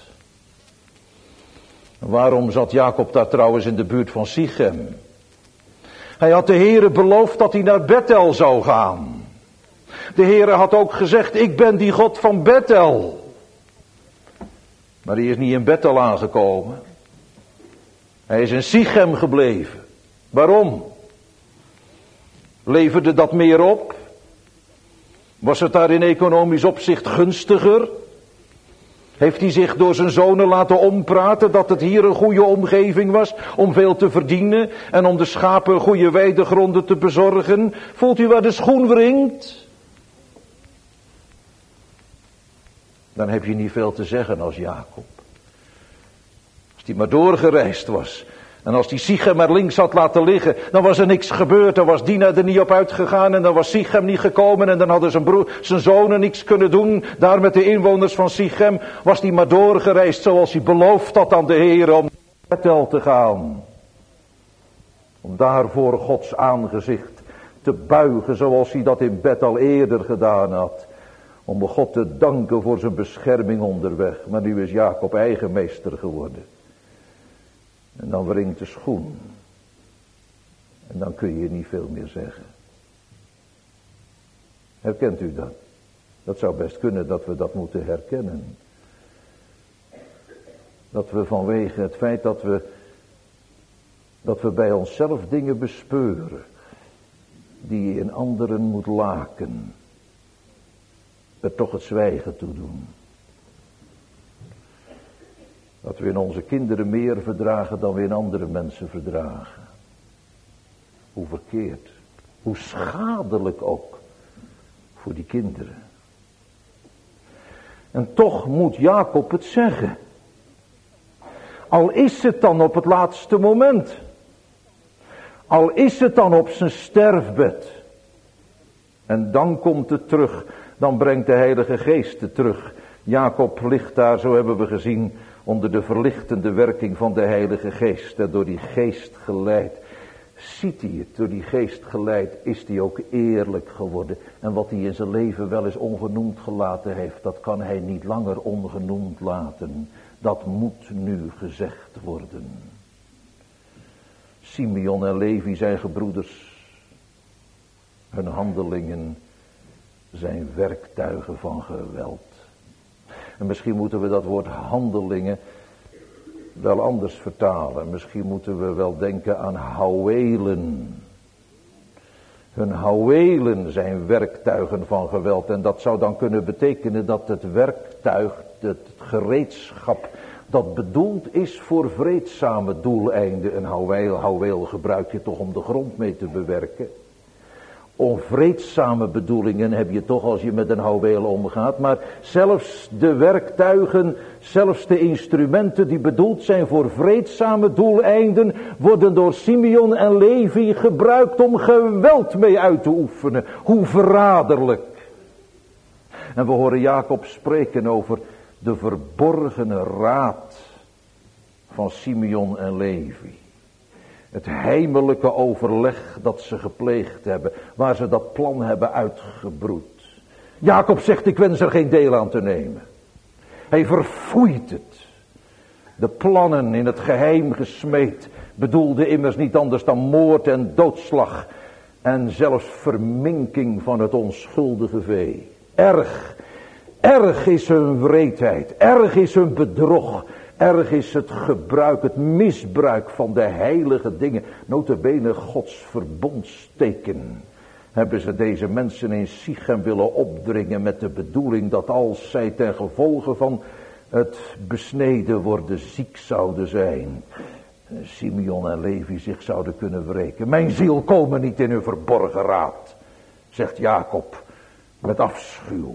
Waarom zat Jacob daar trouwens in de buurt van Sichem? Hij had de Heere beloofd dat hij naar Bethel zou gaan. De Heere had ook gezegd, ik ben die God van Bethel. Maar hij is niet in Bethel aangekomen. Hij is in Sichem gebleven. Waarom? Leverde dat meer op? Was het daar in economisch opzicht gunstiger? Heeft hij zich door zijn zonen laten ompraten dat het hier een goede omgeving was om veel te verdienen en om de schapen goede weidegronden te bezorgen? Voelt u waar de schoen wringt? Dan heb je niet veel te zeggen als Jacob. Als hij maar doorgereisd was. En als die Sichem maar links had laten liggen, dan was er niks gebeurd. Dan was Dina er niet op uitgegaan en dan was Sichem niet gekomen. En dan hadden zijn, broer, zijn zonen niks kunnen doen. Daar met de inwoners van Sichem was hij maar doorgereisd zoals hij beloofd had aan de Heer om naar Bethel te gaan. Om daar voor Gods aangezicht te buigen zoals hij dat in Bethel eerder gedaan had. Om God te danken voor zijn bescherming onderweg. Maar nu is Jacob eigen meester geworden. En dan wringt de schoen. En dan kun je niet veel meer zeggen. Herkent u dat? Dat zou best kunnen dat we dat moeten herkennen. Dat we vanwege het feit dat we, dat we bij onszelf dingen bespeuren. Die je in anderen moet laken. Er toch het zwijgen toe doen. Dat we in onze kinderen meer verdragen dan we in andere mensen verdragen. Hoe verkeerd. Hoe schadelijk ook. Voor die kinderen. En toch moet Jacob het zeggen. Al is het dan op het laatste moment. Al is het dan op zijn sterfbed. En dan komt het terug. Dan brengt de Heilige Geest het terug. Jacob ligt daar, zo hebben we gezien, onder de verlichtende werking van de Heilige Geest. En door die Geest geleid. Ziet hij het, door die Geest geleid, is hij ook eerlijk geworden. En wat hij in zijn leven wel eens ongenoemd gelaten heeft, dat kan hij niet langer ongenoemd laten. Dat moet nu gezegd worden. Simeon en Levi zijn gebroeders. Hun handelingen zijn werktuigen van geweld. En misschien moeten we dat woord handelingen wel anders vertalen. Misschien moeten we wel denken aan houwelen. Hun houwelen zijn werktuigen van geweld. En dat zou dan kunnen betekenen dat het werktuig, het gereedschap, dat bedoeld is voor vreedzame doeleinden. Een houweel, houweel gebruik je toch om de grond mee te bewerken. Onvreedzame bedoelingen heb je toch als je met een houweel omgaat. Maar zelfs de werktuigen, zelfs de instrumenten die bedoeld zijn voor vreedzame doeleinden, worden door Simeon en Levi gebruikt om geweld mee uit te oefenen. Hoe verraderlijk. En we horen Jacob spreken over de verborgene raad van Simeon en Levi. Het heimelijke overleg dat ze gepleegd hebben. Waar ze dat plan hebben uitgebroed. Jacob zegt, ik wens er geen deel aan te nemen. Hij verfoeit het. De plannen in het geheim gesmeed bedoelde immers niet anders dan moord en doodslag. En zelfs verminking van het onschuldige vee. Erg, erg is hun wreedheid. Erg is hun bedrog. Erg is het gebruik, het misbruik van de heilige dingen. Nota bene Gods verbondsteken. Hebben ze deze mensen in Sichem willen opdringen met de bedoeling dat als zij ten gevolge van het besneden worden ziek zouden zijn. Simeon en Levi zich zouden kunnen wreken. Mijn ziel komen niet in hun verborgen raad, zegt Jacob met afschuw.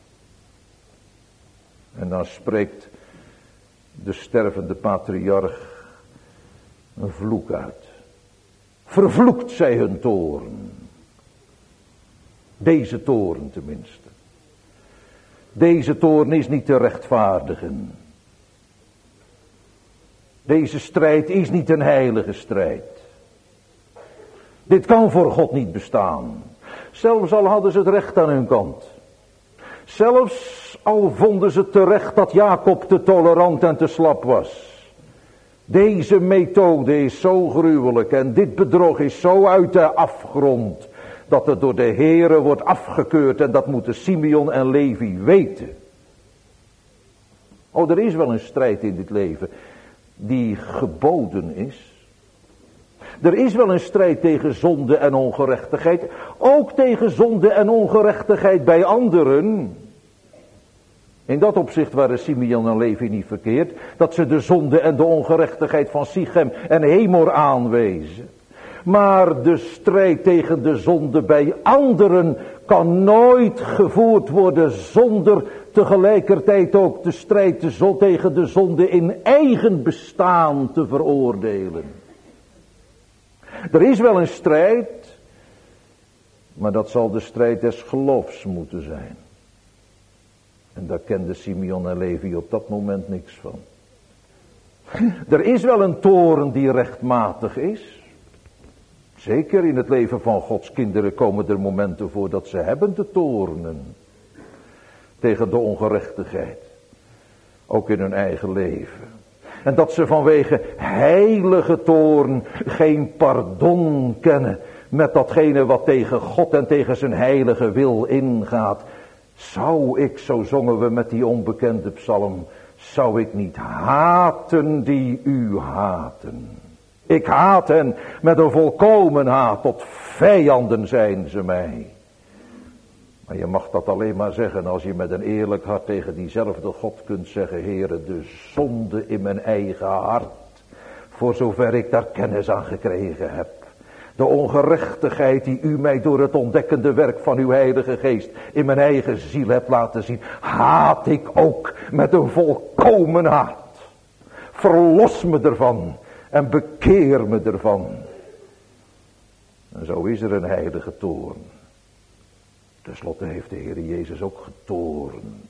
En dan spreekt de stervende patriarch een vloek uit. Vervloekt zij hun toorn. Deze toorn tenminste. Deze toorn is niet te rechtvaardigen. Deze strijd is niet een heilige strijd. Dit kan voor God niet bestaan. Zelfs al hadden ze het recht aan hun kant. Zelfs al vonden ze terecht dat Jacob te tolerant en te slap was. Deze methode is zo gruwelijk en dit bedrog is zo uit de afgrond, dat het door de Heere wordt afgekeurd en dat moeten Simeon en Levi weten. Oh, er is wel een strijd in dit leven die geboden is. Er is wel een strijd tegen zonde en ongerechtigheid. Ook tegen zonde en ongerechtigheid bij anderen. In dat opzicht waren Simeon en Levi niet verkeerd. Dat ze de zonde en de ongerechtigheid van Sichem en Hemor aanwezen. Maar de strijd tegen de zonde bij anderen kan nooit gevoerd worden zonder tegelijkertijd ook de strijd tegen de zonde in eigen bestaan te veroordelen. Er is wel een strijd, maar dat zal de strijd des geloofs moeten zijn. En daar kende Simeon en Levi op dat moment niks van. Er is wel een toorn die rechtmatig is. Zeker in het leven van Gods kinderen komen er momenten voor dat ze hebben te toornen. tegen de ongerechtigheid. Ook in hun eigen leven. En dat ze vanwege heilige toorn geen pardon kennen met datgene wat tegen God en tegen zijn heilige wil ingaat. Zou ik, zo zongen we met die onbekende psalm, zou ik niet haten die u haten. Ik haat hen met een volkomen haat, tot vijanden zijn ze mij. Maar je mag dat alleen maar zeggen als je met een eerlijk hart tegen diezelfde God kunt zeggen, Heere, de zonde in mijn eigen hart, voor zover ik daar kennis aan gekregen heb. De ongerechtigheid die u mij door het ontdekkende werk van uw heilige geest in mijn eigen ziel hebt laten zien, haat ik ook met een volkomen haat. Verlos me ervan en bekeer me ervan. En zo is er een heilige toorn. Ten slotte heeft de Heer Jezus ook getorend.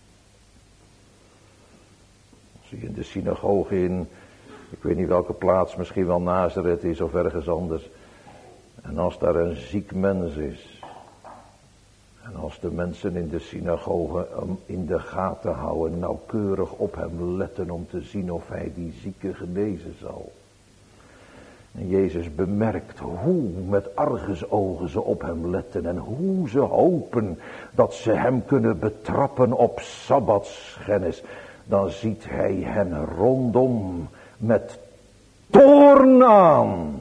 Als hij in de synagoge in, ik weet niet welke plaats, misschien wel Nazareth is of ergens anders. En als daar een ziek mens is. En als de mensen in de synagoge hem in de gaten houden, nauwkeurig op hem letten om te zien of hij die zieke genezen zal. En Jezus bemerkt hoe met argusogen ze op hem letten en hoe ze hopen dat ze hem kunnen betrappen op sabbatsschennis. Dan ziet hij hen rondom met toorn aan.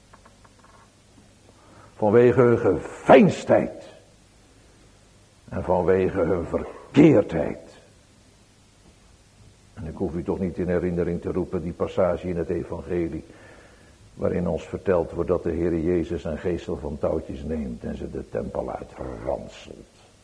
Vanwege hun geveinsdheid. En vanwege hun verkeerdheid. En ik hoef u toch niet in herinnering te roepen die passage in het evangelie. Waarin ons verteld wordt dat de Heer Jezus een geestel van touwtjes neemt en ze de tempel uitranselt.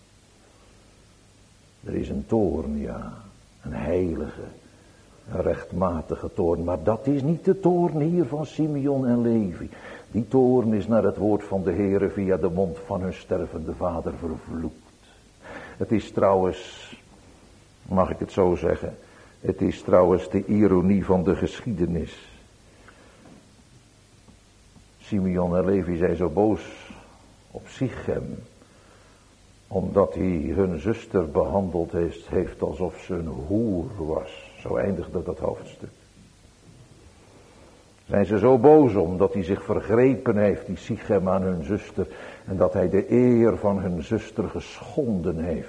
Er is een toorn, ja. Een heilige, een rechtmatige toorn. Maar dat is niet de toorn hier van Simeon en Levi. Die toorn is naar het woord van de Heer via de mond van hun stervende vader vervloekt. Het is trouwens, mag ik het zo zeggen, het is trouwens de ironie van de geschiedenis. Simeon en Levi zijn zo boos op Sichem, omdat hij hun zuster behandeld heeft, heeft alsof ze een hoer was. Zo eindigde dat hoofdstuk. Zijn ze zo boos om dat hij zich vergrepen heeft, die Sichem, aan hun zuster, en dat hij de eer van hun zuster geschonden heeft.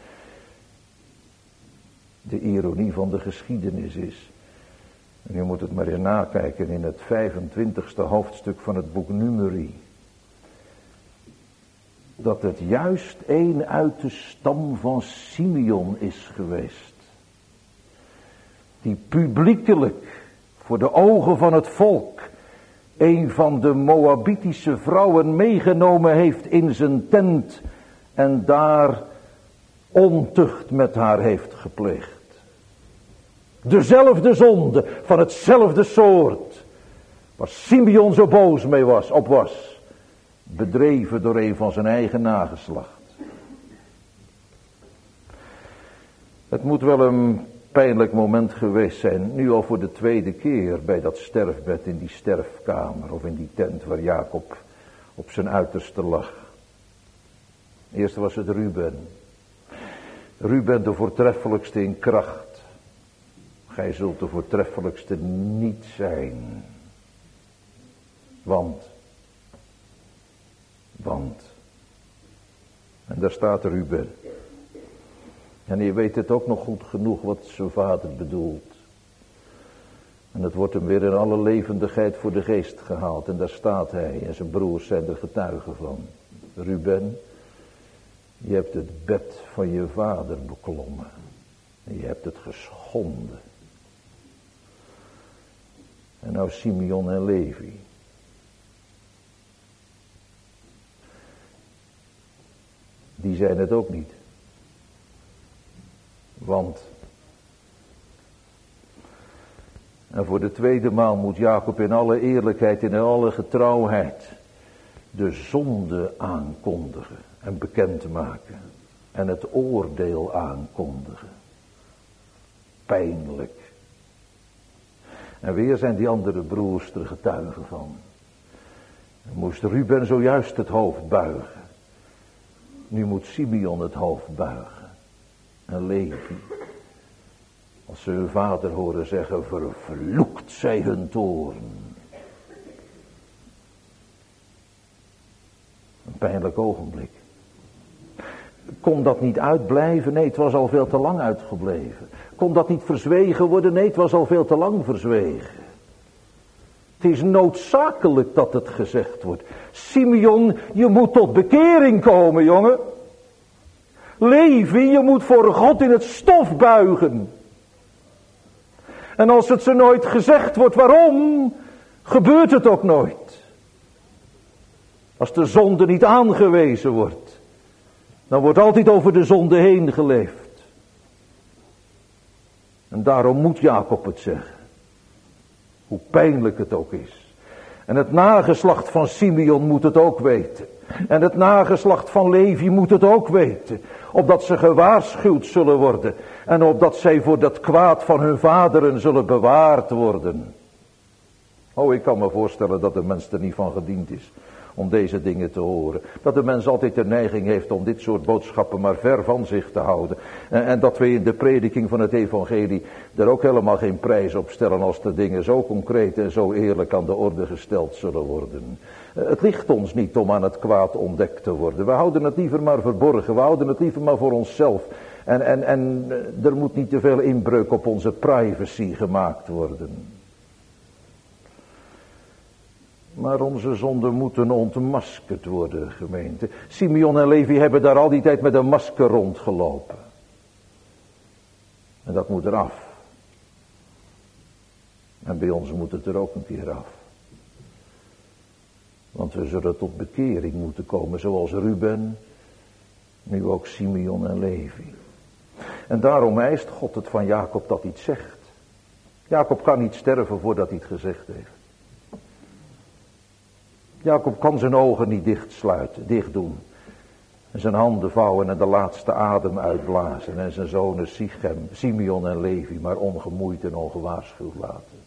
De ironie van de geschiedenis is, en u moet het maar eens nakijken in het vijfentwintigste hoofdstuk van het boek Numeri, dat het juist een uit de stam van Simeon is geweest, die publiekelijk voor de ogen van het volk een van de Moabitische vrouwen meegenomen heeft in zijn tent en daar ontucht met haar heeft gepleegd. Dezelfde zonde van hetzelfde soort waar Simeon zo boos mee was, op was, bedreven door een van zijn eigen nageslacht. Het moet wel een pijnlijk moment geweest zijn, nu al voor de tweede keer bij dat sterfbed in die sterfkamer of in die tent waar Jacob op zijn uiterste lag. Eerst was het Ruben. Ruben de voortreffelijkste in kracht. Gij zult de voortreffelijkste niet zijn. Want, want, en daar staat Ruben. En hij weet het ook nog goed genoeg wat zijn vader bedoelt. En het wordt hem weer in alle levendigheid voor de geest gehaald. En daar staat hij en zijn broers zijn er getuigen van. Ruben, je hebt het bed van je vader beklommen. En je hebt het geschonden. En nou Simeon en Levi. Die zijn het ook niet. Want, en voor de tweede maal moet Jacob in alle eerlijkheid en in alle getrouwheid de zonde aankondigen en bekendmaken. En het oordeel aankondigen. Pijnlijk. En weer zijn die andere broers er getuigen van. Moest Ruben zojuist het hoofd buigen. Nu moet Simeon het hoofd buigen. en Levi, als ze hun vader horen zeggen, vervloekt zij hun toorn. Een pijnlijk ogenblik. Kon dat niet uitblijven? Nee, het was al veel te lang uitgebleven. Kon dat niet verzwegen worden? Nee, het was al veel te lang verzwegen. Het is noodzakelijk dat het gezegd wordt. Simeon, je moet tot bekering komen, jongen. Levi, je moet voor God in het stof buigen. En als het ze nooit gezegd wordt, waarom? Gebeurt het ook nooit. Als de zonde niet aangewezen wordt, dan wordt altijd over de zonde heen geleefd. En daarom moet Jacob het zeggen. Hoe pijnlijk het ook is. En het nageslacht van Simeon moet het ook weten. En het nageslacht van Levi moet het ook weten. Opdat ze gewaarschuwd zullen worden. En opdat zij voor dat kwaad van hun vaderen zullen bewaard worden. Oh, ik kan me voorstellen dat de mens er niet van gediend is om deze dingen te horen. Dat de mens altijd de neiging heeft om dit soort boodschappen maar ver van zich te houden. En, en dat we in de prediking van het evangelie er ook helemaal geen prijs op stellen als de dingen zo concreet en zo eerlijk aan de orde gesteld zullen worden. Het ligt ons niet om aan het kwaad ontdekt te worden. We houden het liever maar verborgen. We houden het liever maar voor onszelf. En, en, en er moet niet te veel inbreuk op onze privacy gemaakt worden. Maar onze zonden moeten ontmaskerd worden, gemeente. Simeon en Levi hebben daar al die tijd met een masker rondgelopen. En dat moet eraf. En bij ons moet het er ook een keer af. Want we zullen tot bekering moeten komen, zoals Ruben, nu ook Simeon en Levi. En daarom eist God het van Jacob dat hij het zegt. Jacob kan niet sterven voordat hij het gezegd heeft. Jacob kan zijn ogen niet dichtsluiten, dicht doen. En zijn handen vouwen en de laatste adem uitblazen. En zijn zonen Sichem, Simeon en Levi maar ongemoeid en ongewaarschuwd laten.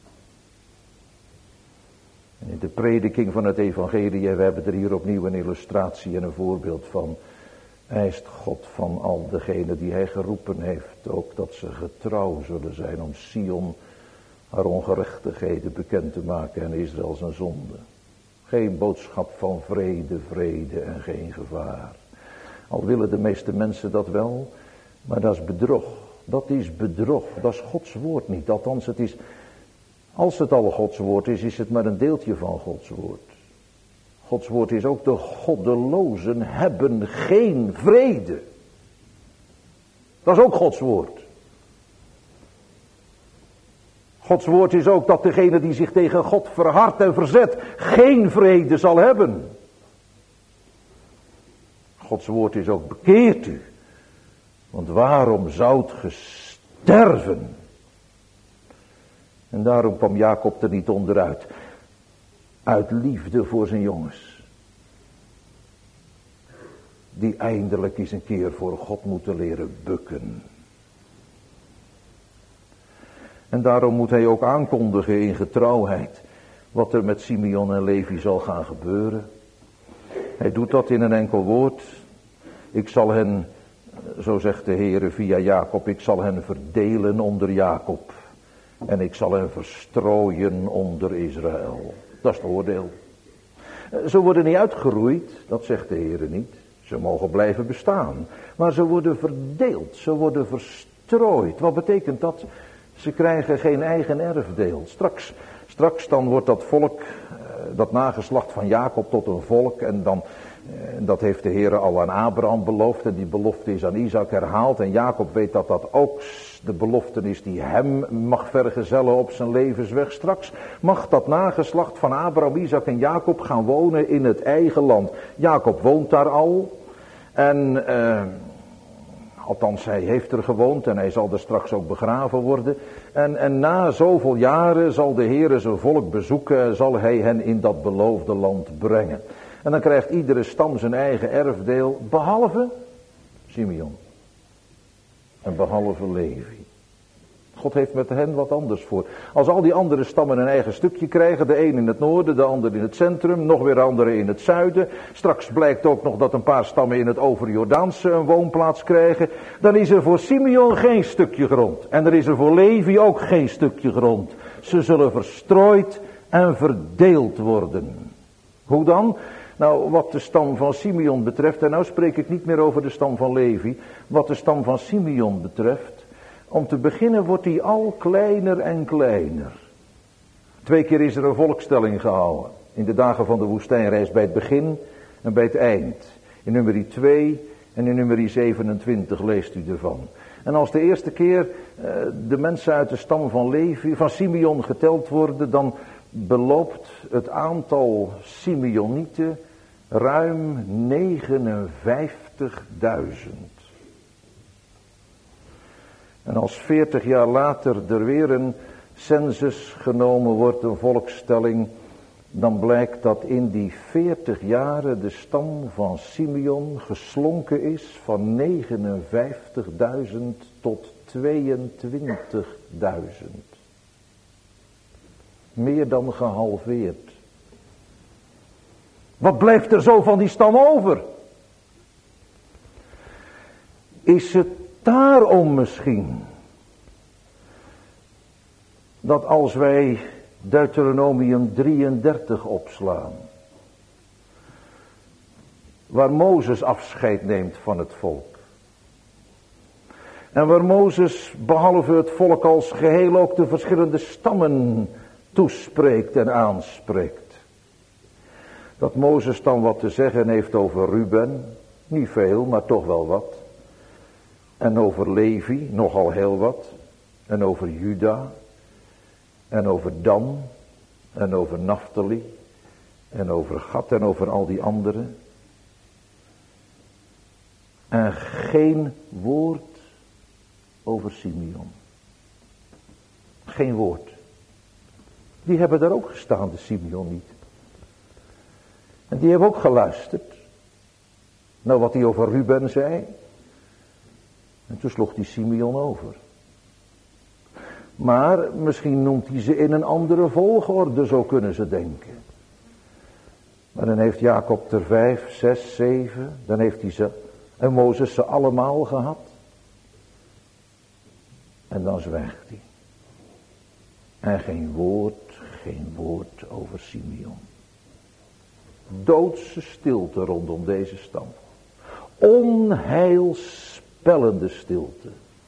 En in de prediking van het evangelie, we hebben er hier opnieuw een illustratie en een voorbeeld van. Eist God van al degenen die hij geroepen heeft ook dat ze getrouw zullen zijn om Sion haar ongerechtigheden bekend te maken en Israël zijn zonde. Geen boodschap van vrede, vrede en geen gevaar. Al willen de meeste mensen dat wel, maar dat is bedrog. Dat is bedrog, dat is Gods woord niet. Althans, het is, als het al Gods woord is, is het maar een deeltje van Gods woord. Gods woord is ook de goddelozen hebben geen vrede. Dat is ook Gods woord. Gods woord is ook dat degene die zich tegen God verhardt en verzet geen vrede zal hebben. Gods woord is ook bekeert u. Want waarom zoudt ge sterven? En daarom kwam Jacob er niet onderuit. Uit liefde voor zijn jongens. Die eindelijk eens een keer voor God moeten leren bukken. En daarom moet hij ook aankondigen in getrouwheid wat er met Simeon en Levi zal gaan gebeuren. Hij doet dat in een enkel woord. Ik zal hen, zo zegt de Heere via Jacob, ik zal hen verdelen onder Jacob. En ik zal hen verstrooien onder Israël. Dat is het oordeel. Ze worden niet uitgeroeid, dat zegt de Heere niet. Ze mogen blijven bestaan. Maar ze worden verdeeld, ze worden verstrooid. Wat betekent dat? Ze krijgen geen eigen erfdeel. Straks, straks dan wordt dat volk, dat nageslacht van Jacob tot een volk. En dan, dat heeft de Heere al aan Abraham beloofd. En die belofte is aan Isaac herhaald. En Jacob weet dat dat ook de belofte is die hem mag vergezellen op zijn levensweg. Straks mag dat nageslacht van Abraham, Isaac en Jacob gaan wonen in het eigen land. Jacob woont daar al. En... Uh, Althans, hij heeft er gewoond en hij zal er straks ook begraven worden. En, en na zoveel jaren zal de Heere zijn volk bezoeken en zal hij hen in dat beloofde land brengen. En dan krijgt iedere stam zijn eigen erfdeel, behalve Simeon. En behalve Levi. God heeft met hen wat anders voor. Als al die andere stammen een eigen stukje krijgen, de een in het noorden, de ander in het centrum, nog weer andere in het zuiden. Straks blijkt ook nog dat een paar stammen in het overjordaanse een woonplaats krijgen. Dan is er voor Simeon geen stukje grond. En er is er voor Levi ook geen stukje grond. Ze zullen verstrooid en verdeeld worden. Hoe dan? Nou, wat de stam van Simeon betreft, en nou spreek ik niet meer over de stam van Levi, wat de stam van Simeon betreft, om te beginnen wordt die al kleiner en kleiner. Twee keer is er een volkstelling gehouden, in de dagen van de woestijnreis, bij het begin en bij het eind. In nummer twee en in nummer zevenentwintig leest u ervan. En als de eerste keer uh, de mensen uit de stam van Levi, van Simeon geteld worden, dan beloopt het aantal Simeonieten ruim negenenvijftigduizend. En als veertig jaar later er weer een census genomen wordt, een volkstelling, dan blijkt dat in die veertig jaren de stam van Simeon geslonken is van negenenvijftigduizend tot tweeëntwintigduizend. Meer dan gehalveerd. Wat blijft er zo van die stam over? Is het daarom misschien dat als wij Deuteronomium drieëndertig opslaan, waar Mozes afscheid neemt van het volk, en waar Mozes behalve het volk als geheel ook de verschillende stammen toespreekt en aanspreekt, dat Mozes dan wat te zeggen heeft over Ruben, niet veel, maar toch wel wat, en over Levi, nogal heel wat, en over Juda, en over Dan, en over Naphtali, en over Gad, en over al die anderen. En geen woord over Simeon. Geen woord. Die hebben daar ook gestaan, de Simeon niet. En die hebben ook geluisterd. Nou, wat hij over Ruben zei. En toen sloeg die Simeon over. Maar misschien noemt hij ze in een andere volgorde, zo kunnen ze denken. Maar dan heeft Jacob er vijf, zes, zeven, dan heeft hij ze, en Mozes ze allemaal gehad. En dan zwijgt hij. En geen woord, geen woord over Simeon. Doodse stilte rondom deze stam. Onheilspellende stilte.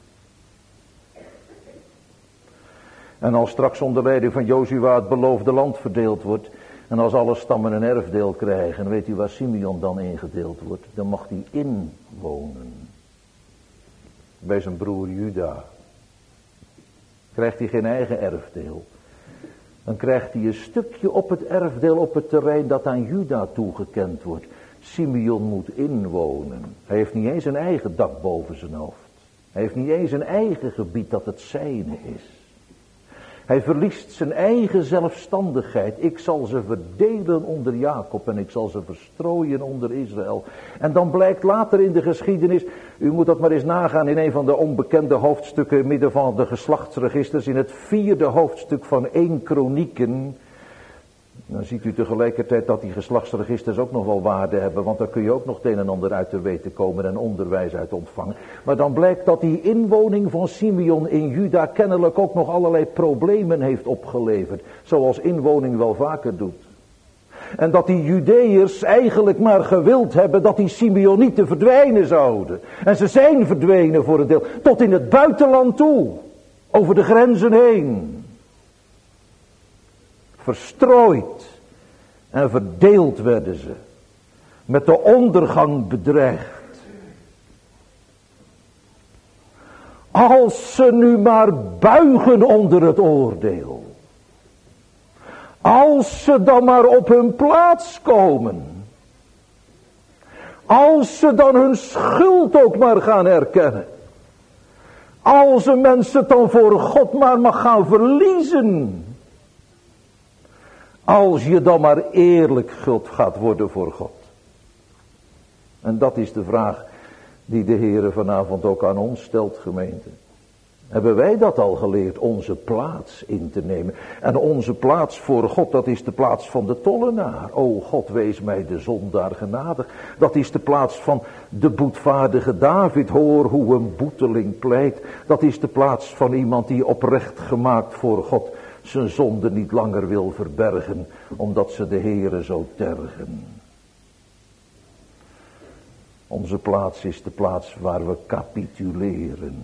En als straks onder leiding van Jozua het beloofde land verdeeld wordt, en als alle stammen een erfdeel krijgen, weet u waar Simeon dan ingedeeld wordt? Dan mag hij inwonen. Bij zijn broer Juda. Krijgt hij geen eigen erfdeel. Dan krijgt hij een stukje op het erfdeel, op het terrein dat aan Juda toegekend wordt. Simeon moet inwonen. Hij heeft niet eens een eigen dak boven zijn hoofd. Hij heeft niet eens een eigen gebied dat het zijne is. Hij verliest zijn eigen zelfstandigheid. Ik zal ze verdelen onder Jacob en ik zal ze verstrooien onder Israël. En dan blijkt later in de geschiedenis, u moet dat maar eens nagaan in een van de onbekende hoofdstukken midden van de geslachtsregisters, in het vierde hoofdstuk van één Kronieken. Dan ziet u tegelijkertijd dat die geslachtsregisters ook nog wel waarde hebben, want daar kun je ook nog het een en ander uit te weten komen en onderwijs uit ontvangen. Maar dan blijkt dat die inwoning van Simeon in Juda kennelijk ook nog allerlei problemen heeft opgeleverd, zoals inwoning wel vaker doet. En dat die Judeërs eigenlijk maar gewild hebben dat die Simeonieten verdwijnen zouden. En ze zijn verdwenen voor een deel, tot in het buitenland toe, over de grenzen heen. Verstrooid en verdeeld werden ze, met de ondergang bedreigd. Als ze nu maar buigen onder het oordeel, als ze dan maar op hun plaats komen, als ze dan hun schuld ook maar gaan erkennen, als een mens het dan voor God maar mag gaan verliezen, als je dan maar eerlijk gaat worden voor God. En dat is de vraag die de Heere vanavond ook aan ons stelt, gemeente. Hebben wij dat al geleerd, onze plaats in te nemen? En onze plaats voor God, dat is de plaats van de tollenaar. O God, wees mij de zondaar genadig. Dat is de plaats van de boetvaardige David. Hoor hoe een boeteling pleit. Dat is de plaats van iemand die oprecht gemaakt voor God zijn zonde niet langer wil verbergen, omdat ze de Heere zo tergen. Onze plaats is de plaats waar we capituleren.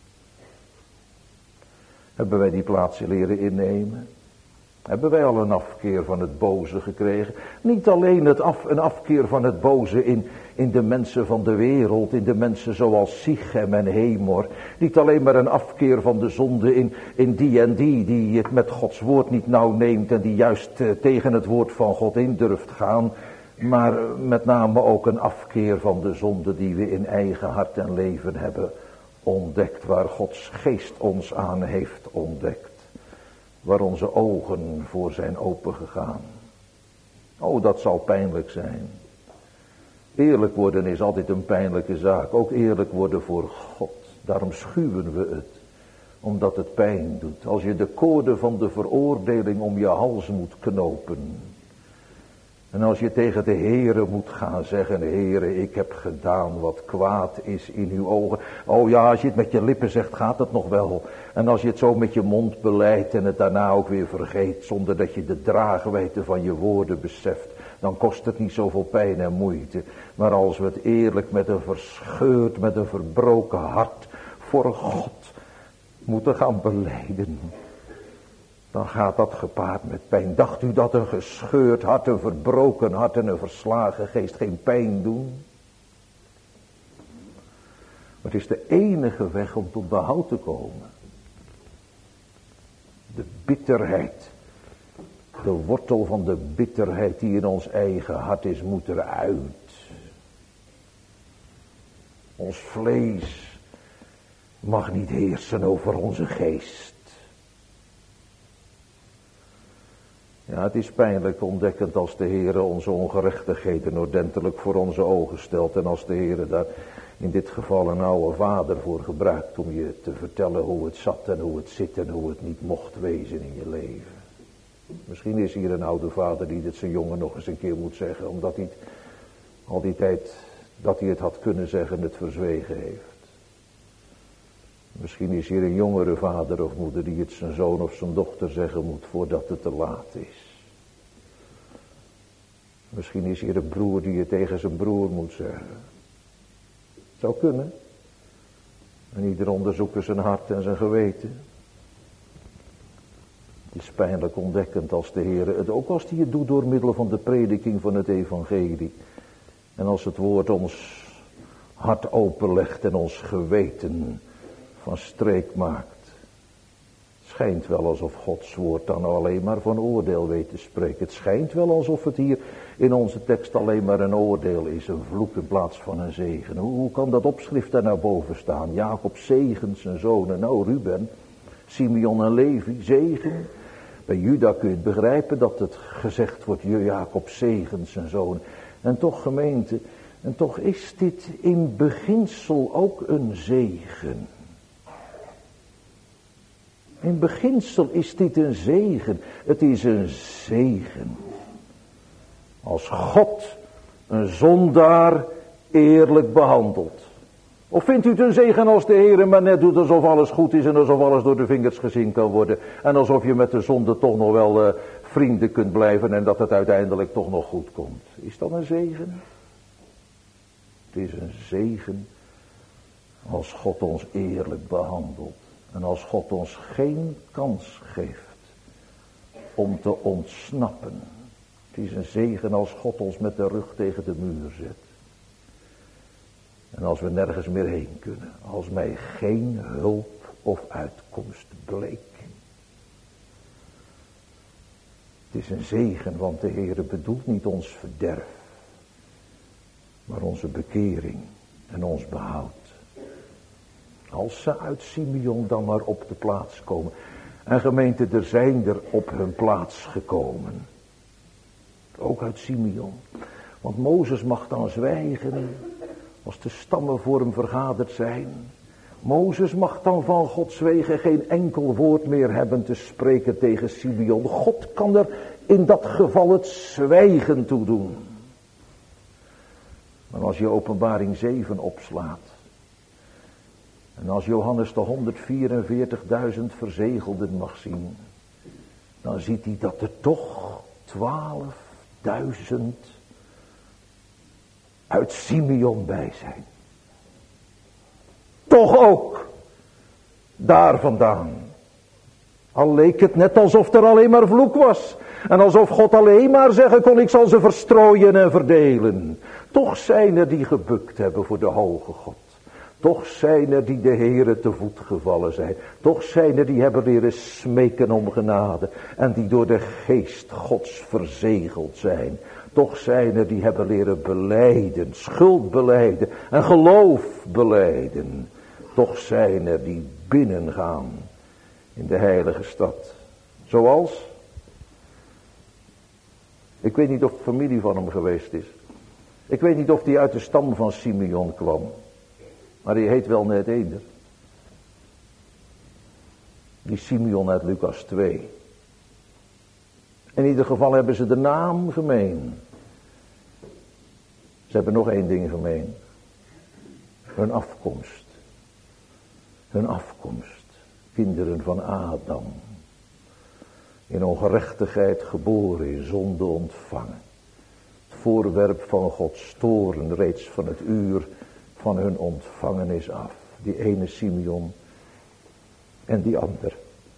Hebben wij die plaats leren innemen? Hebben wij al een afkeer van het boze gekregen? Niet alleen het af, een afkeer van het boze in, in de mensen van de wereld, in de mensen zoals Sichem en Hemor. Niet alleen maar een afkeer van de zonde in, in die en die, die het met Gods woord niet nauw neemt en die juist uh, tegen het woord van God in durft gaan. Maar met name ook een afkeer van de zonde die we in eigen hart en leven hebben ontdekt, waar Gods geest ons aan heeft ontdekt. Waar onze ogen voor zijn opengegaan. Oh, dat zal pijnlijk zijn. Eerlijk worden is altijd een pijnlijke zaak. Ook eerlijk worden voor God. Daarom schuwen we het. Omdat het pijn doet. Als je de koorden van de veroordeling om je hals moet knopen. En als je tegen de Heere moet gaan zeggen, Heere, ik heb gedaan wat kwaad is in uw ogen. Oh ja, als je het met je lippen zegt, gaat het nog wel. En als je het zo met je mond beleidt en het daarna ook weer vergeet, zonder dat je de draagwijdte van je woorden beseft, dan kost het niet zoveel pijn en moeite. Maar als we het eerlijk met een verscheurd, met een verbroken hart voor God moeten gaan belijden, dan gaat dat gepaard met pijn. Dacht u dat een gescheurd hart, een verbroken hart en een verslagen geest geen pijn doen? Maar het is de enige weg om tot behoud te komen. De bitterheid, de wortel van de bitterheid die in ons eigen hart is, moet eruit. Ons vlees mag niet heersen over onze geest. Ja, het is pijnlijk ontdekkend als de Heere onze ongerechtigheden ordentelijk voor onze ogen stelt. En als de Heere daar in dit geval een oude vader voor gebruikt om je te vertellen hoe het zat en hoe het zit en hoe het niet mocht wezen in je leven. Misschien is hier een oude vader die dit zijn jongen nog eens een keer moet zeggen, omdat hij het, al die tijd dat hij het had kunnen zeggen het verzwegen heeft. Misschien is hier een jongere vader of moeder die het zijn zoon of zijn dochter zeggen moet voordat het te laat is. Misschien is hier een broer die het tegen zijn broer moet zeggen. Het zou kunnen. En ieder onderzoeken zijn hart en zijn geweten. Het is pijnlijk ontdekkend als de Heer het, ook als hij het doet door middel van de prediking van het evangelie. En als het woord ons hart openlegt en ons geweten van streek maakt. Het schijnt wel alsof Gods woord dan alleen maar van oordeel weet te spreken. Het schijnt wel alsof het hier in onze tekst alleen maar een oordeel is, een vloek in plaats van een zegen. Hoe, hoe kan dat opschrift daar naar boven staan? Jacob zegent zijn zonen. Nou, Ruben, Simeon en Levi, zegen. Bij Juda kun je het begrijpen dat het gezegd wordt, Jacob zegent zijn zonen. En toch, gemeente, en toch is dit in beginsel ook een zegen. In beginsel is dit een zegen. Het is een zegen. Als God een zondaar eerlijk behandelt. Of vindt u het een zegen als de Heer maar net doet alsof alles goed is en alsof alles door de vingers gezien kan worden. En alsof je met de zonde toch nog wel uh, vrienden kunt blijven en dat het uiteindelijk toch nog goed komt. Is dat een zegen? Het is een zegen als God ons eerlijk behandelt. En als God ons geen kans geeft om te ontsnappen. Het is een zegen als God ons met de rug tegen de muur zet. En als we nergens meer heen kunnen. Als mij geen hulp of uitkomst bleek. Het is een zegen, want de Heer bedoelt niet ons verderf. Maar onze bekering en ons behoud. Als ze uit Simeon dan maar op de plaats komen. En gemeente, er zijn er op hun plaats gekomen. Ook uit Simeon. Want Mozes mag dan zwijgen als de stammen voor hem vergaderd zijn. Mozes mag dan van Gods wegen geen enkel woord meer hebben te spreken tegen Simeon. God kan er in dat geval het zwijgen toe doen. Maar als je Openbaring zeven opslaat, en als Johannes de honderdvierenveertigduizend verzegelden mag zien, dan ziet hij dat er toch twaalfduizend uit Simeon bij zijn. Toch ook daar vandaan. Al leek het net alsof er alleen maar vloek was. En alsof God alleen maar zeggen kon, ik zal ze verstrooien en verdelen. Toch zijn er die gebukt hebben voor de hoge God. Toch zijn er die de Heere te voet gevallen zijn. Toch zijn er die hebben leren smeken om genade. En die door de geest Gods verzegeld zijn. Toch zijn er die hebben leren belijden, schuld belijden en geloof belijden. Toch zijn er die binnengaan in de heilige stad. Zoals, ik weet niet of familie van hem geweest is. Ik weet niet of die uit de stam van Simeon kwam. Maar die heet wel net eender. Die Simeon uit Lucas twee. In ieder geval hebben ze de naam gemeen. Ze hebben nog één ding gemeen. Hun afkomst. Hun afkomst. Kinderen van Adam. In ongerechtigheid geboren, in zonde ontvangen. Het voorwerp van Gods toorn reeds van het uur van hun ontvangenis af. Die ene Simeon en die ander.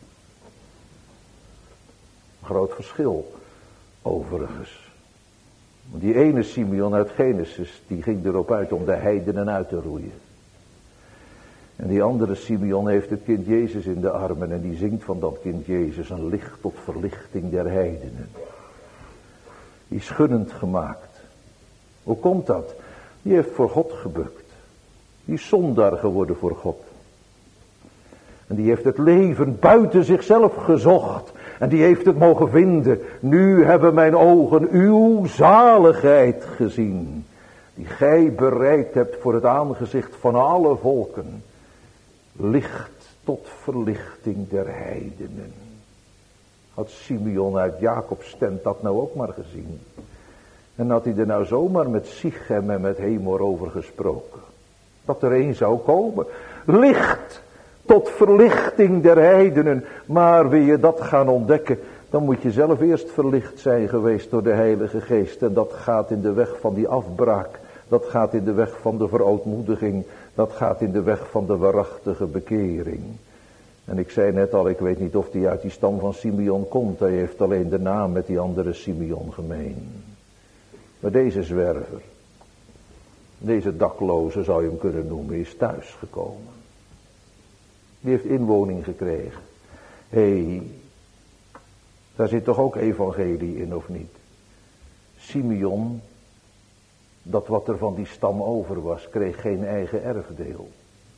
Groot verschil overigens. Die ene Simeon uit Genesis, die ging erop uit om de heidenen uit te roeien. En die andere Simeon heeft het kind Jezus in de armen en die zingt van dat kind Jezus een licht tot verlichting der heidenen. Die is gunnend gemaakt. Hoe komt dat? Die heeft voor God gebukt. Die is zondaar geworden voor God. En die heeft het leven buiten zichzelf gezocht. En die heeft het mogen vinden. Nu hebben mijn ogen uw zaligheid gezien. Die gij bereid hebt voor het aangezicht van alle volken. Licht tot verlichting der heidenen. Had Simeon uit Jacobs tent dat nou ook maar gezien. En had hij er nou zomaar met Sichem en met Hemor over gesproken. Dat er een zou komen. Licht tot verlichting der heidenen. Maar wil je dat gaan ontdekken, dan moet je zelf eerst verlicht zijn geweest door de Heilige Geest. En dat gaat in de weg van die afbraak. Dat gaat in de weg van de verootmoediging. Dat gaat in de weg van de waarachtige bekering. En ik zei net al, ik weet niet of die uit die stam van Simeon komt. Hij heeft alleen de naam met die andere Simeon gemeen. Maar deze zwerver, deze dakloze zou je hem kunnen noemen, is thuisgekomen. Die heeft inwoning gekregen. Hé, hey, daar zit toch ook evangelie in, of niet? Simeon, dat wat er van die stam over was, kreeg geen eigen erfdeel.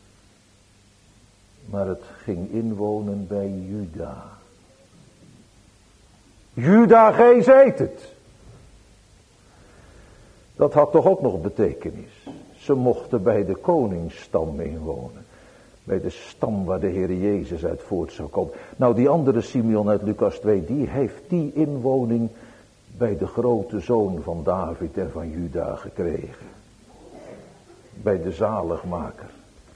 Maar het ging inwonen bij Juda. Juda, gij zijt het. Dat had toch ook nog betekenis. Ze mochten bij de koningsstam inwonen. Bij de stam waar de Heer Jezus uit voort zou komen. Nou, die andere Simeon uit Lucas twee, die heeft die inwoning bij de grote zoon van David en van Juda gekregen. Bij de zaligmaker.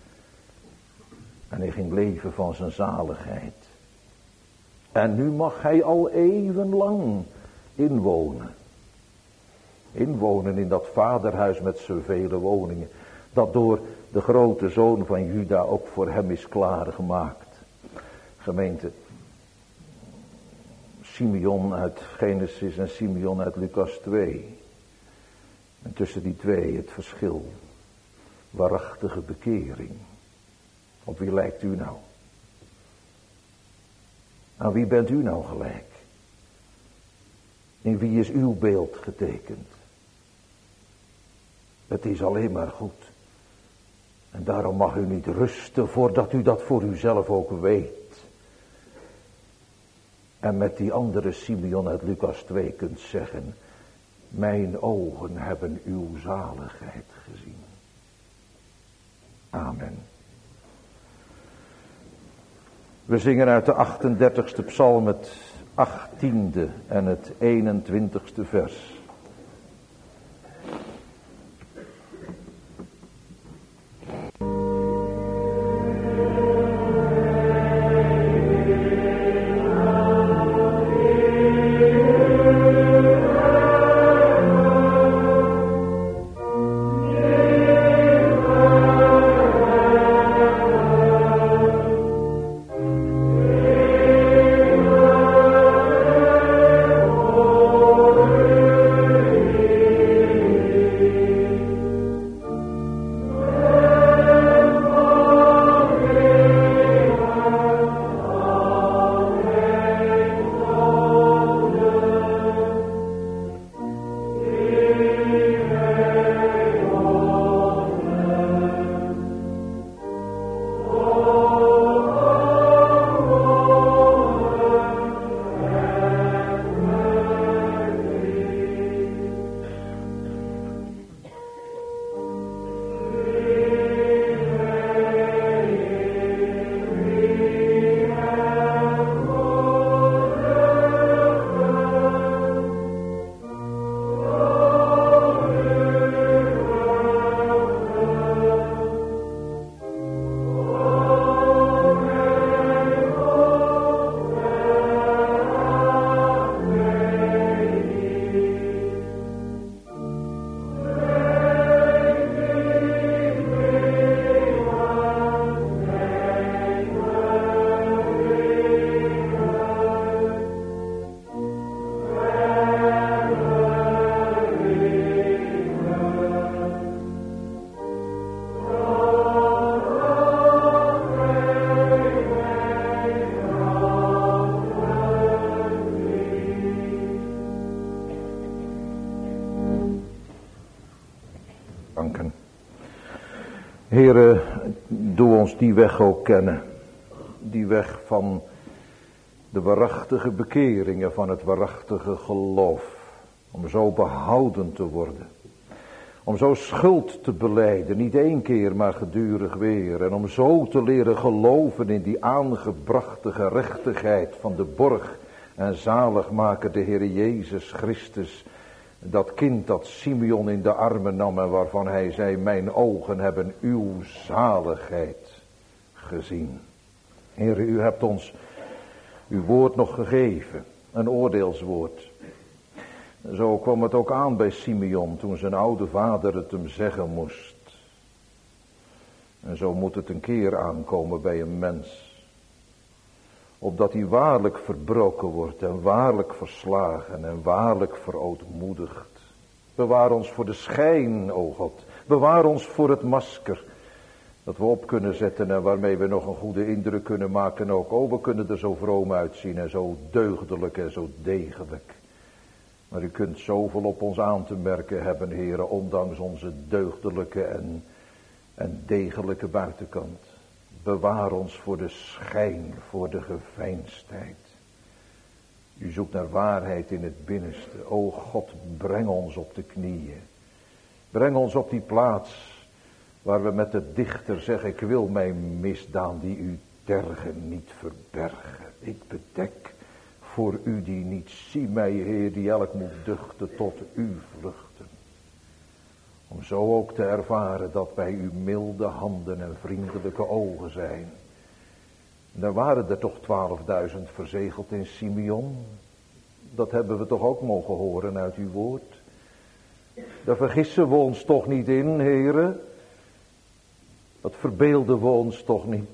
En hij ging leven van zijn zaligheid. En nu mag hij al eeuwenlang inwonen. Inwonen in dat vaderhuis met zijn vele woningen. Dat door de grote zoon van Juda ook voor hem is klaargemaakt. Gemeente. Simeon uit Genesis en Simeon uit Lucas twee. En tussen die twee het verschil. Waarachtige bekering. Op wie lijkt u nou? Aan wie bent u nou gelijk? In wie is uw beeld getekend? Het is alleen maar goed. En daarom mag u niet rusten voordat u dat voor uzelf ook weet. En met die andere Simeon uit Lucas twee kunt zeggen, mijn ogen hebben uw zaligheid gezien. Amen. We zingen uit de achtendertigste psalm het achttiende en het eenentwintigste vers. Heere, doe ons die weg ook kennen. Die weg van de waarachtige bekeringen, van het waarachtige geloof. Om zo behouden te worden. Om zo schuld te belijden, niet één keer maar gedurig weer. En om zo te leren geloven in die aangebrachte gerechtigheid van de borg en zaligmaker de Heer Jezus Christus. Dat kind dat Simeon in de armen nam en waarvan hij zei, mijn ogen hebben uw zaligheid gezien. Heer, u hebt ons uw woord nog gegeven, een oordeelswoord. Zo kwam het ook aan bij Simeon toen zijn oude vader het hem zeggen moest. En zo moet het een keer aankomen bij een mens. Opdat hij waarlijk verbroken wordt en waarlijk verslagen en waarlijk verootmoedigd. Bewaar ons voor de schijn, o God. Bewaar ons voor het masker. Dat we op kunnen zetten en waarmee we nog een goede indruk kunnen maken ook. Oh, we kunnen er zo vroom uitzien en zo deugdelijk en zo degelijk. Maar u kunt zoveel op ons aan te merken hebben, heren, ondanks onze deugdelijke en, en degelijke buitenkant. Bewaar ons voor de schijn, voor de geveinsdheid. U zoekt naar waarheid in het binnenste. O God, breng ons op de knieën. Breng ons op die plaats waar we met de dichter zeggen, ik wil mijn misdaan die u tergen niet verbergen. Ik bedek voor u die niet, zie mij Heer, die elk moet duchten tot u vluchten. Om zo ook te ervaren dat bij u milde handen en vriendelijke ogen zijn. En er waren er toch twaalfduizend verzegeld in Simeon. Dat hebben we toch ook mogen horen uit uw woord. Daar vergissen we ons toch niet in, heren. Dat verbeelden we ons toch niet.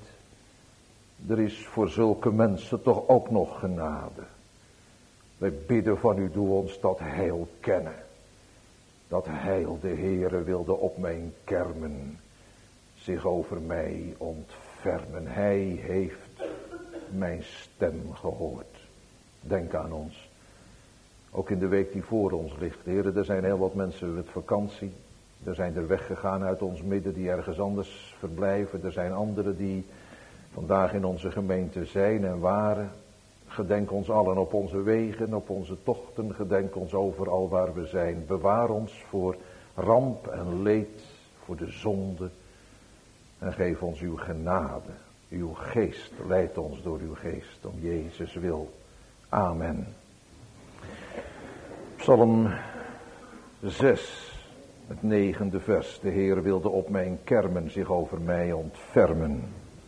Er is voor zulke mensen toch ook nog genade. Wij bidden van u, doe ons dat heil kennen. Dat heil de Heere wilde op mijn kermen zich over mij ontfermen. Hij heeft mijn stem gehoord. Denk aan ons. Ook in de week die voor ons ligt. Heere, er zijn heel wat mensen met vakantie. Er zijn er weggegaan uit ons midden die ergens anders verblijven. Er zijn anderen die vandaag in onze gemeente zijn en waren. Gedenk ons allen op onze wegen, op onze tochten. Gedenk ons overal waar we zijn. Bewaar ons voor ramp en leed, voor de zonde. En geef ons uw genade. Uw geest leidt ons door uw geest, om Jezus wil. Amen. Psalm zes, het negende vers. De Heer wilde op mijn kermen zich over mij ontfermen.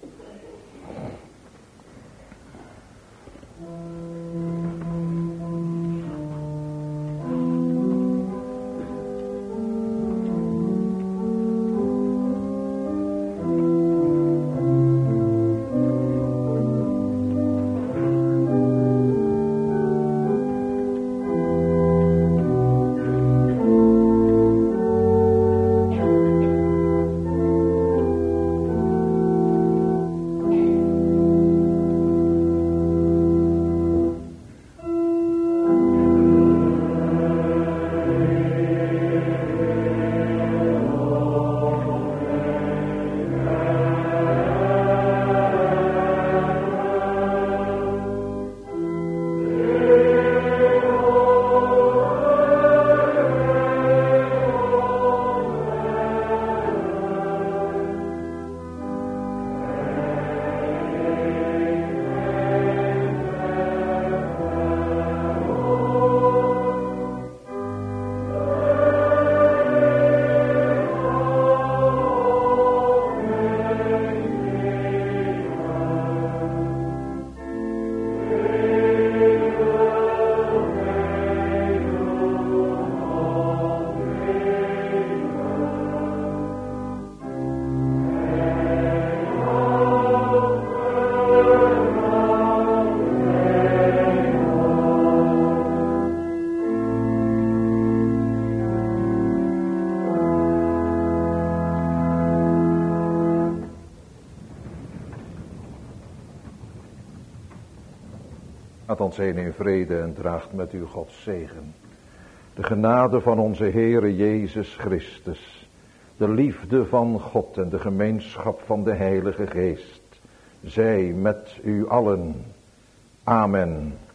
Gaat ons heen in vrede en draagt met u Gods zegen. De genade van onze Heere Jezus Christus, de liefde van God en de gemeenschap van de Heilige Geest, zij met u allen. Amen.